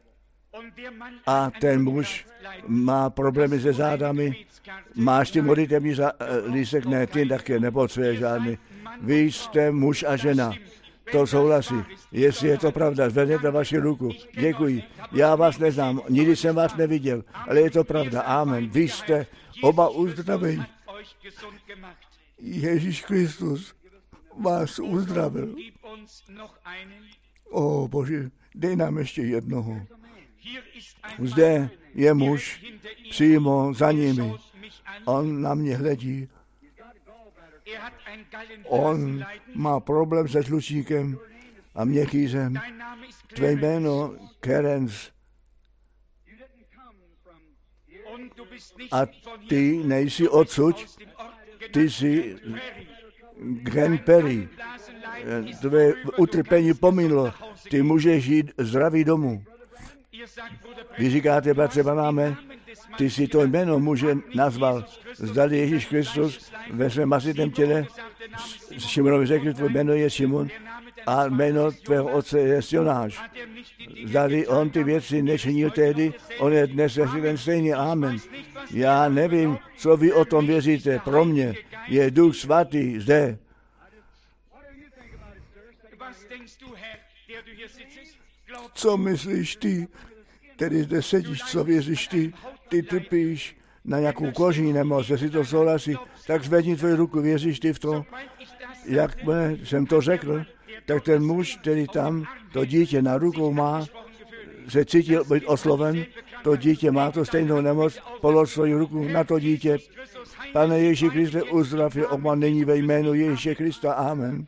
Speaker 1: a ten muž má problémy se zádami. Máš ty modlitební lístek? Ne, ty také nepotřebuje žádný. Vy jste muž a žena. To souhlasí. Jestli je to pravda, zvedněte vaši ruku. Děkuji. Já vás neznám, nikdy jsem vás neviděl, ale je to pravda. Amen. Vy jste oba uzdravení. Ježíš Kristus vás uzdravil. O Bože, dej nám ještě jednoho. Zde je muž přímo za nimi. On na mě hledí. On má problém se žlučníkem a měkkýřem. Tvé jméno Kerenc. A ty nejsi odsud, ty jsi Grandperry. Tvé utrpení pominulo. Ty můžeš jít zdravý domů. Vy říkáte, bratře Banáme, ty si to jméno muže nazval. Zdali Ježíš Kristus ve svém masitém těle Šimonovi řekl, tvoje jméno je Šimon a jméno tvého otce je Jonáš. Zdali on ty věci nečinil tehdy, on je dnes ten stejný. Amen. Já nevím, co vy o tom věříte. Pro mě je Duch Svatý zde. Co myslíš ty, který zde sedíš, co věříš ty? Ty trpíš na nějakou kožní nemoc, jestli to souhlasí, tak zvedni tvoji ruku, věříš ty v to? Jak jsem to řekl, tak ten muž, který tam to dítě na rukou má, se cítil být osloven, to dítě má to stejnou nemoc, polož svoji ruku na to dítě. Pane Ježíši Kriste, uzdrav je oba nyní ve jménu Ježíše Krista. Amen.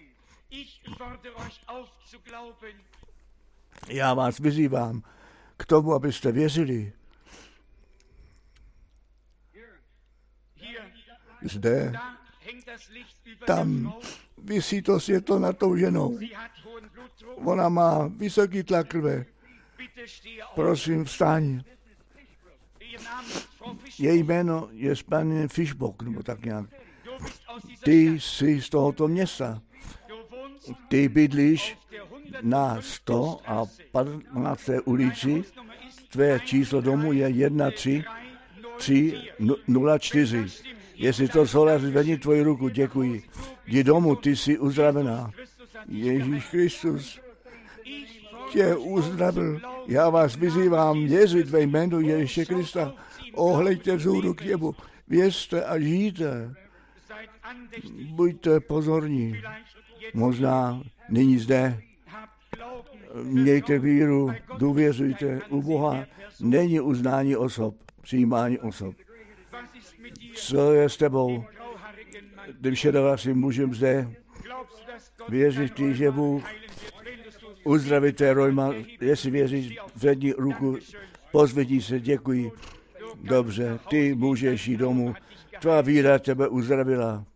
Speaker 1: Já vás vyzývám k tomu, abyste věřili. Zde, tam visí to světlo nad tou ženou. Ona má vysoký tlak krve. Prosím, vstaň. Její jméno je paní Fischbock, nebo tak nějak. Ty jsi z tohoto města. Ty bydlíš na 115. ulici. Tvé číslo domu je 13304. Jestli to souhlasí, zvedni tvoji ruku, děkuji. Jdi domů, ty jsi uzdravená. Ježíš Kristus tě uzdravil. Já vás vyzývám, věřit ve jménu Ježíše Krista. Ohleďte vzhůru k němu. Věřte a žijte. Buďte pozorní. Možná nyní zde. Mějte víru, důvěřujte u Boha. Není uznání osob, přijímání osob. Co je s tebou? Tím šedovacím mužem zde. Věříš ty, že Bůh uzdraví tvé rojma? Jestli věříš, zvedni ruku, pozvedni se, děkuji. Dobře, ty můžeš jít domů. Tvá víra tebe uzdravila.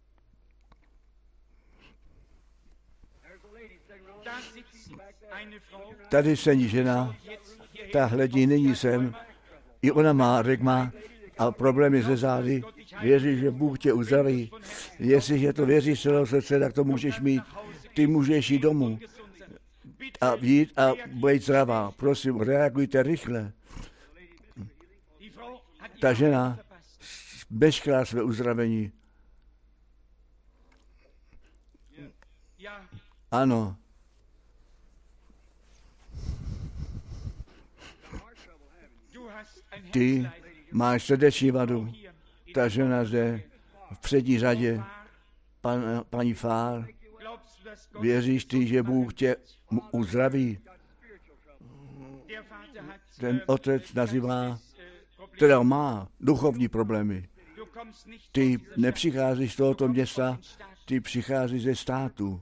Speaker 1: Tady sedí žena, ta hledí nyní sem. I ona má regma a problémy ze zády. Věříš, že Bůh tě uzdraví. Jestliže to věříš celého srdce, tak to můžeš mít. Ty můžeš jít domů a jít a být zdravá. Prosím, reagujte rychle. Ta žena veškerá své uzdravení. Ano. Ty máš srdeční vadu. Ta žena zde v přední řadě, paní Fár, věříš ty, že Bůh tě uzdraví? Ten otec nazývá která má duchovní problémy. Ty nepřicházíš z tohoto města, ty přicházíš ze státu.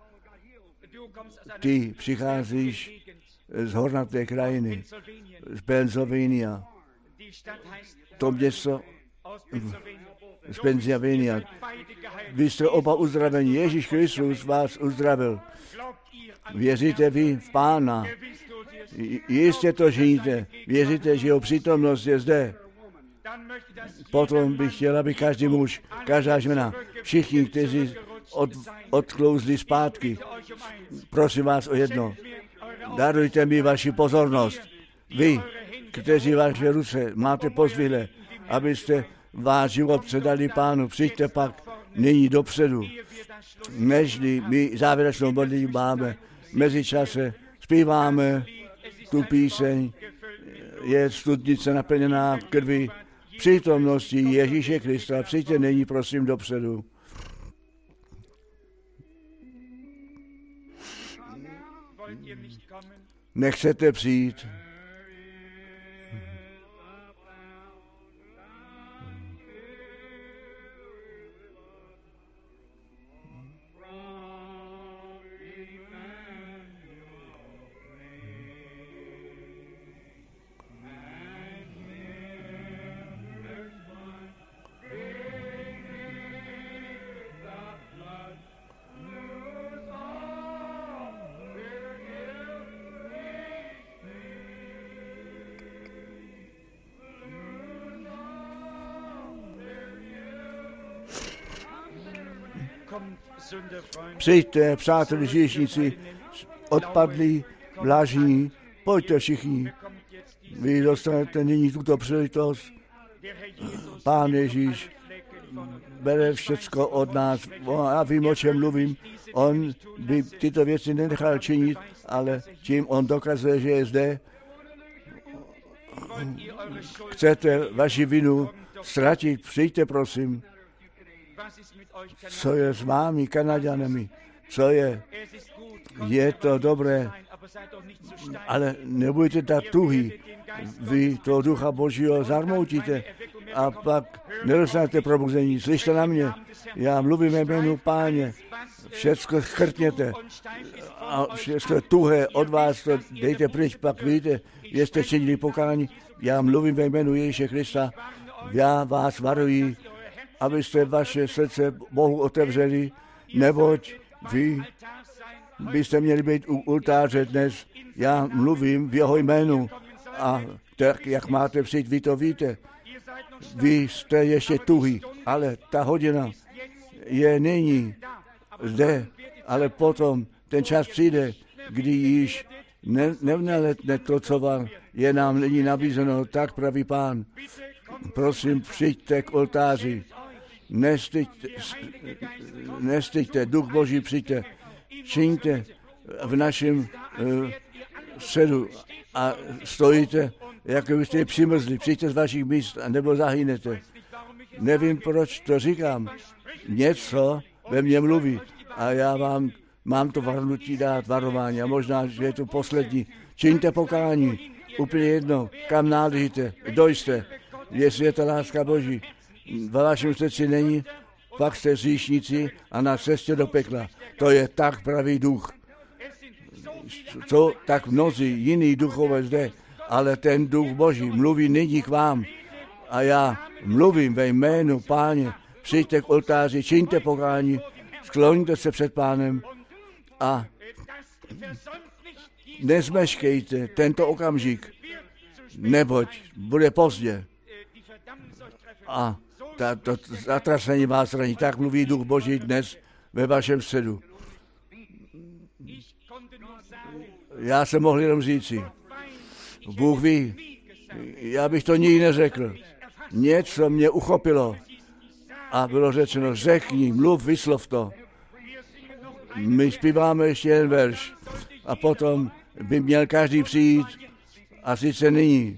Speaker 1: Ty přicházíš z hornaté krajiny, z Pennsylvania. To město z Pennsylvania. Vy jste oba uzdraveni. Ježíš Kristus vás uzdravil. Věříte vy v Pána? Jistě to žijíte. Věříte, že jeho přítomnost je zde. Potom bych chtěl, aby každý muž, každá žena, všichni, kteří odklouzli zpátky, prosím vás o jedno. Darujte mi vaši pozornost. Vy, kteří vaše ruce máte pozvile, abyste váš život předali Pánu, přijďte pak nyní dopředu. Nežli my závěrečnou modlitbu máme, mezičase zpíváme tu píseň, je studnice naplněná krví přítomnosti Ježíše Krista. Přijďte nyní, prosím, dopředu. Nechcete přijít? Přijďte, přáteli hříšníci, odpadlí, vlážní, pojďte všichni. Vy dostanete nyní tuto příležitost. Pán Ježíš bere všecko od nás. Já vím, o čem mluvím. On by tyto věci nenechal činit, ale tím on dokazuje, že je zde. Chcete vaši vinu ztratit? Přijďte, prosím. Co je s vámi, Kanaďanami? Co je? Je to dobré, ale nebudete tak tuhý. Vy toho Ducha Božího zarmoutíte a pak nedostanete probuzení. Slyšte na mě, já mluvím jménu Páně. Všecko chrtněte a všecko tuhé od vás to dejte pryč, pak víte, jste činili pokání. Já mluvím ve jménu Ježíše Krista. Já vás varuji, abyste vaše srdce Bohu otevřeli, neboť vy byste měli být u oltáře dnes. Já mluvím v jeho jménu a tak, jak máte přijít, vy to víte. Vy jste ještě tuhý, ale ta hodina je nyní zde, ale potom ten čas přijde, kdy již nevnaletne to, co vám je nám nyní nabízeno, tak praví Pán. Prosím, přijďte k oltáři. Nestyďte, Duch Boží přijďte, čiňte v našem středu a stojíte, jako byste přimrzli, přijďte z vašich míst a nebo zahynete. Nevím, proč to říkám. Něco ve mně mluví a já vám mám to varnutí dát, varování a možná, že je to poslední. Čiňte pokání, úplně jedno, kam náležíte, kdo jste, jestli je to láska Boží. Ve vašem srdci není, pak jste hříšníci a na cestě do pekla. To je tak pravý duch. Co tak mnozí jiný duchové zde, ale ten duch Boží mluví nyní k vám. A já mluvím ve jménu Páně, přijďte k oltáři, čiňte pokání, skloňte se před Pánem a nezmeškejte tento okamžik, neboť bude pozdě. A to zatracení vás raní. Tak mluví Duch Boží dnes ve vašem středu. Já jsem mohl jenom říci, Bůh ví, já bych to nikdy neřekl. Něco mě uchopilo a bylo řečeno, řekni, mluv, vyslov to. My zpíváme ještě jeden verš a potom by měl každý přijít a sice nyní.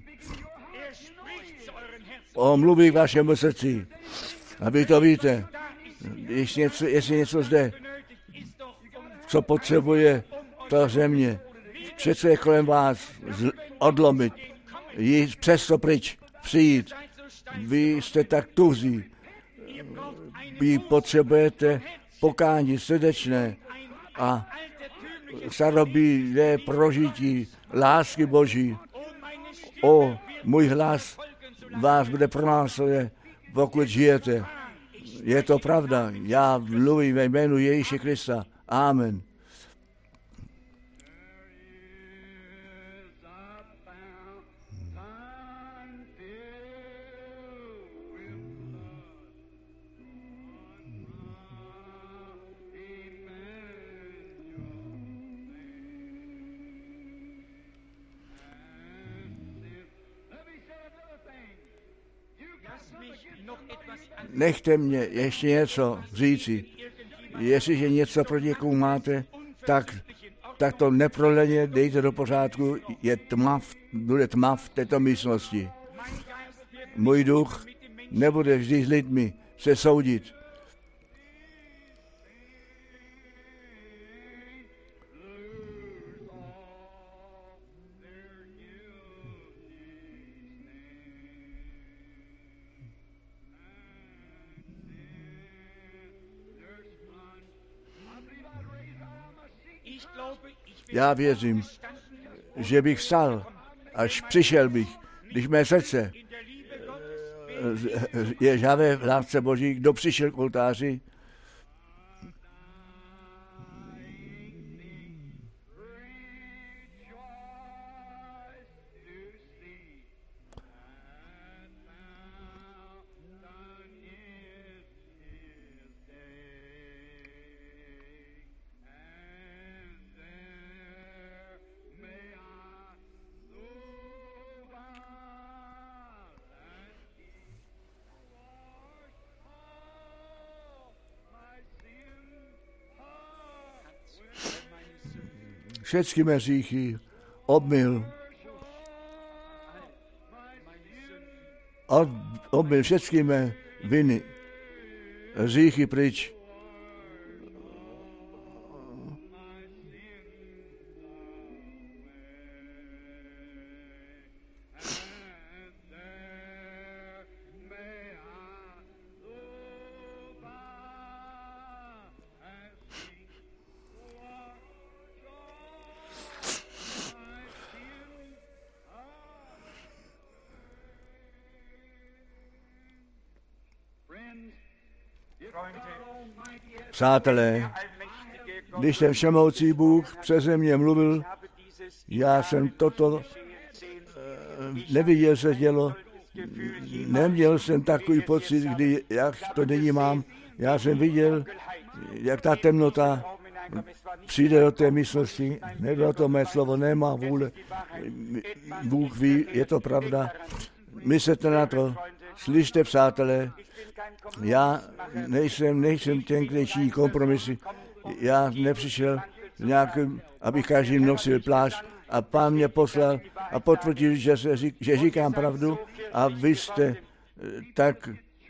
Speaker 1: On mluví k vašemu srdci. A vy to víte. Jestli něco zde, co potřebuje ta země, přece je kolem vás odlomit, jít přes to pryč, přijít. Vy jste tak tuzí. Vy potřebujete pokání srdečné a starobylé prožití lásky Boží. O, můj hlas vás bude pronásledovat, pokud žijete. Je to pravda. Já mluvím ve jménu Ježíše Krista. Amen. Nechte mě ještě něco říci. Jestliže něco proti někomu máte, tak to neprodleně dejte do pořádku. Bude tma v této místnosti. Můj duch nebude vždy s lidmi se soudit. Já věřím, že bych vstal, až přišel bych, když mé srdce je žhavé v lásce Boží, kdo přišel k oltáři. Všechny mé hříchy obmyl. Obmyl všechny mé viny. Hříchy pryč. Přátelé, když ten všemohoucí Bůh přeze mě mluvil, já jsem toto neviděl se dělo, neměl jsem takový pocit, jak to nyní mám. Já jsem viděl, jak ta temnota přijde do té místnosti. Nebylo to mé slovo, nemá vůle. Bůh ví, je to pravda. Myslete na to. Slyšte, přátelé, já nejsem ten, který činí kompromisy. Já nepřišel nějakým, aby každý nosil plášť a Pán mě poslal a potvrdil, že říkám pravdu a vy jste tak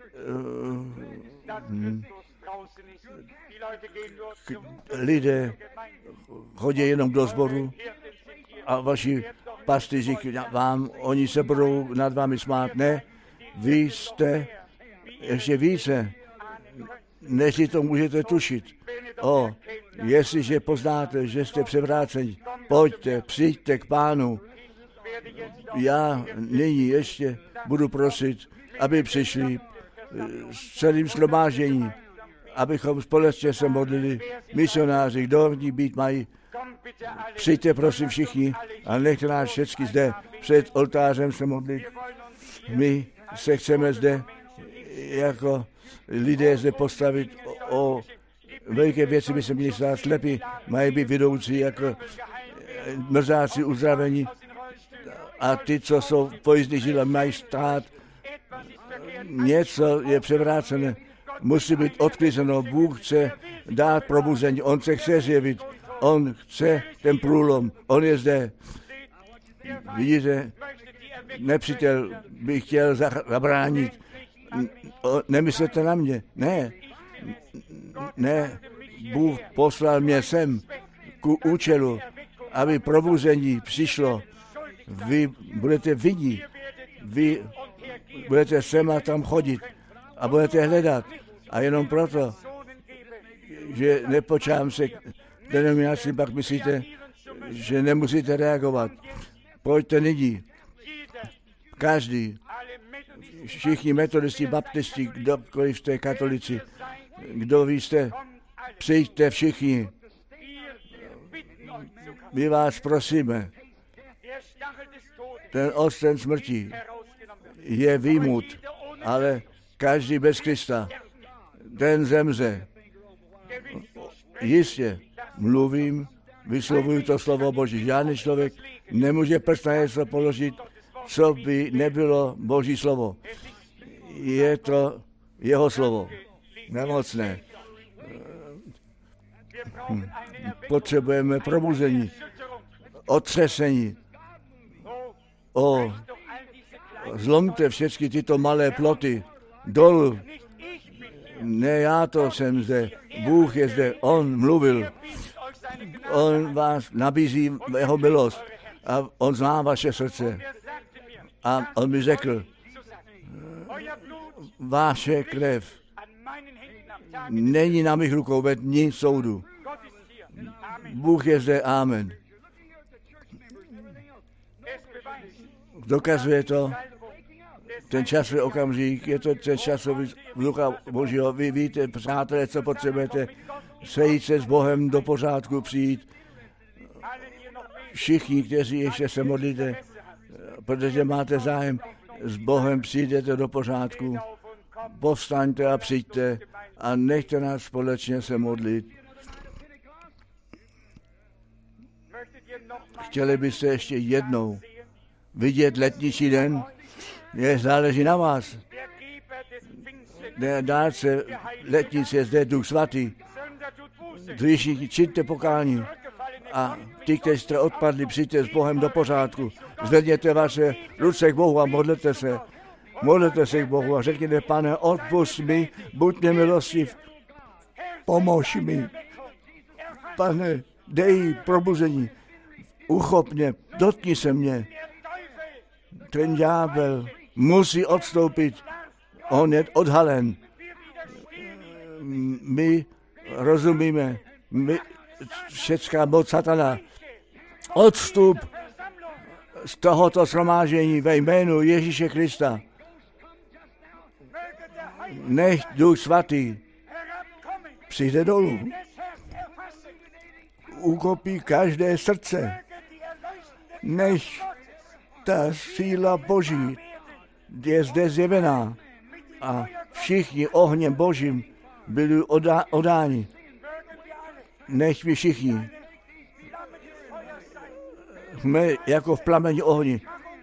Speaker 1: lidé chodí jenom do sboru a vaši pastýři vám, oni se budou nad vámi smát. Ne, vy jste ještě více, než si to můžete tušit. Jestliže poznáte, že jste převráceni, pojďte, přijďte k Pánu. Já nyní ještě budu prosit, aby přišli s celým shromážděním, abychom společně se modlili. Misionáři, kdo v ní být mají, přijďte prosím všichni a nechte nás všechny zde před oltářem se modlit. My se chceme zde jako lidé zde postavit o velké věci, by se měli stát slepí, mají být vidoucí jako mrzáci uzdravení a ty, co jsou v pojízdných žilách, mají stát. Něco je převrácené, musí být odklizeno. Bůh chce dát probuzení, on se chce zjevit, on chce ten průlom, on je zde. Vidíte, nepřítel by chtěl zabránit. Nemyslete na mě, ne, Bůh poslal mě sem ku účelu, aby probuzení přišlo. Vy budete vinni, vy budete sem a tam chodit a budete hledat. A jenom proto, že nepočám se k denominaci, pak myslíte, že nemusíte reagovat. Pojďte nyní. Každý, všichni metodisti, baptisti, kdokoliv jste katolici, kdo vy jste, přijďte všichni. My vás prosíme. Ten osten smrti je výmut, ale každý bez Krista, ten zemře. Jistě, mluvím, vyslovuju to slovo Boží. Žádný člověk nemůže prst na něco položit, co by nebylo Boží slovo. Je to jeho slovo. Nemocné. Potřebujeme probuzení, otřesení. Zlomte všechny tyto malé ploty dolů. Ne, já to jsem zde. Bůh je zde. On mluvil. On vás nabízí jeho milost. A on zná vaše srdce. A on mi řekl, vaše krev není na mých rukou ve dni soudu. Bůh je zde. Amen. Dokazuje to ten časový okamžik, je to ten časový ducha Božího. Vy víte, přátelé, co potřebujete, sejít se s Bohem do pořádku, přijít. Všichni, kteří ještě se modlíte, protože máte zájem, s Bohem přijdete do pořádku. Povstaňte a přijďte a nechte nás společně se modlit. Chtěli byste ještě jednou vidět letničí den? Záleží na vás. Dárce letnice je zde Duch Svatý. Hříšníci, čiňte pokání. A ti, kteří jste odpadli, přijďte s Bohem do pořádku. Zvedněte vaše ruce k Bohu a modlete se. Modlete se k Bohu a řekněte, Pane, odpusť mi, buď mě milostiv, pomož mi. Pane, dej probuzení, uchop mě, dotkni se mě. Ten ďábel musí odstoupit, on je odhalen. My rozumíme, všecká moc satana, odstup z tohoto shromáždění ve jménu Ježíše Krista. Nech Duch Svatý přijde dolů, ukopí každé srdce, než ta síla Boží je zde zjevená a všichni ohněm Božím byli odáni. Nech my všichni jsme jako v plameni ohni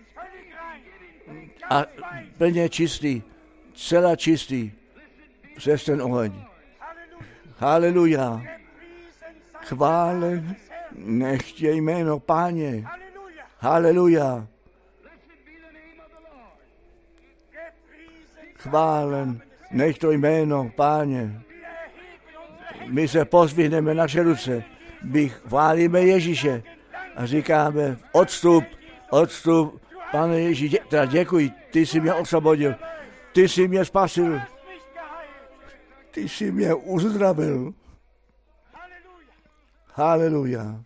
Speaker 1: a plně čistý, celá čistý přes ten oheň. Haleluja. Chválen nechť je jméno Páně. Haleluja. Chválen nech to jméno Páně. My se pozvihneme naše ruce, my chválíme Ježíše a říkáme, odstup, Pane Ježíši, teda děkuji, ty jsi mě osvobodil, ty jsi mě spasil, ty jsi mě uzdravil. Haleluja.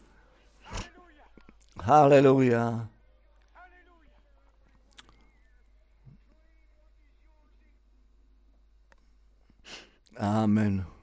Speaker 1: Haleluja. Amen.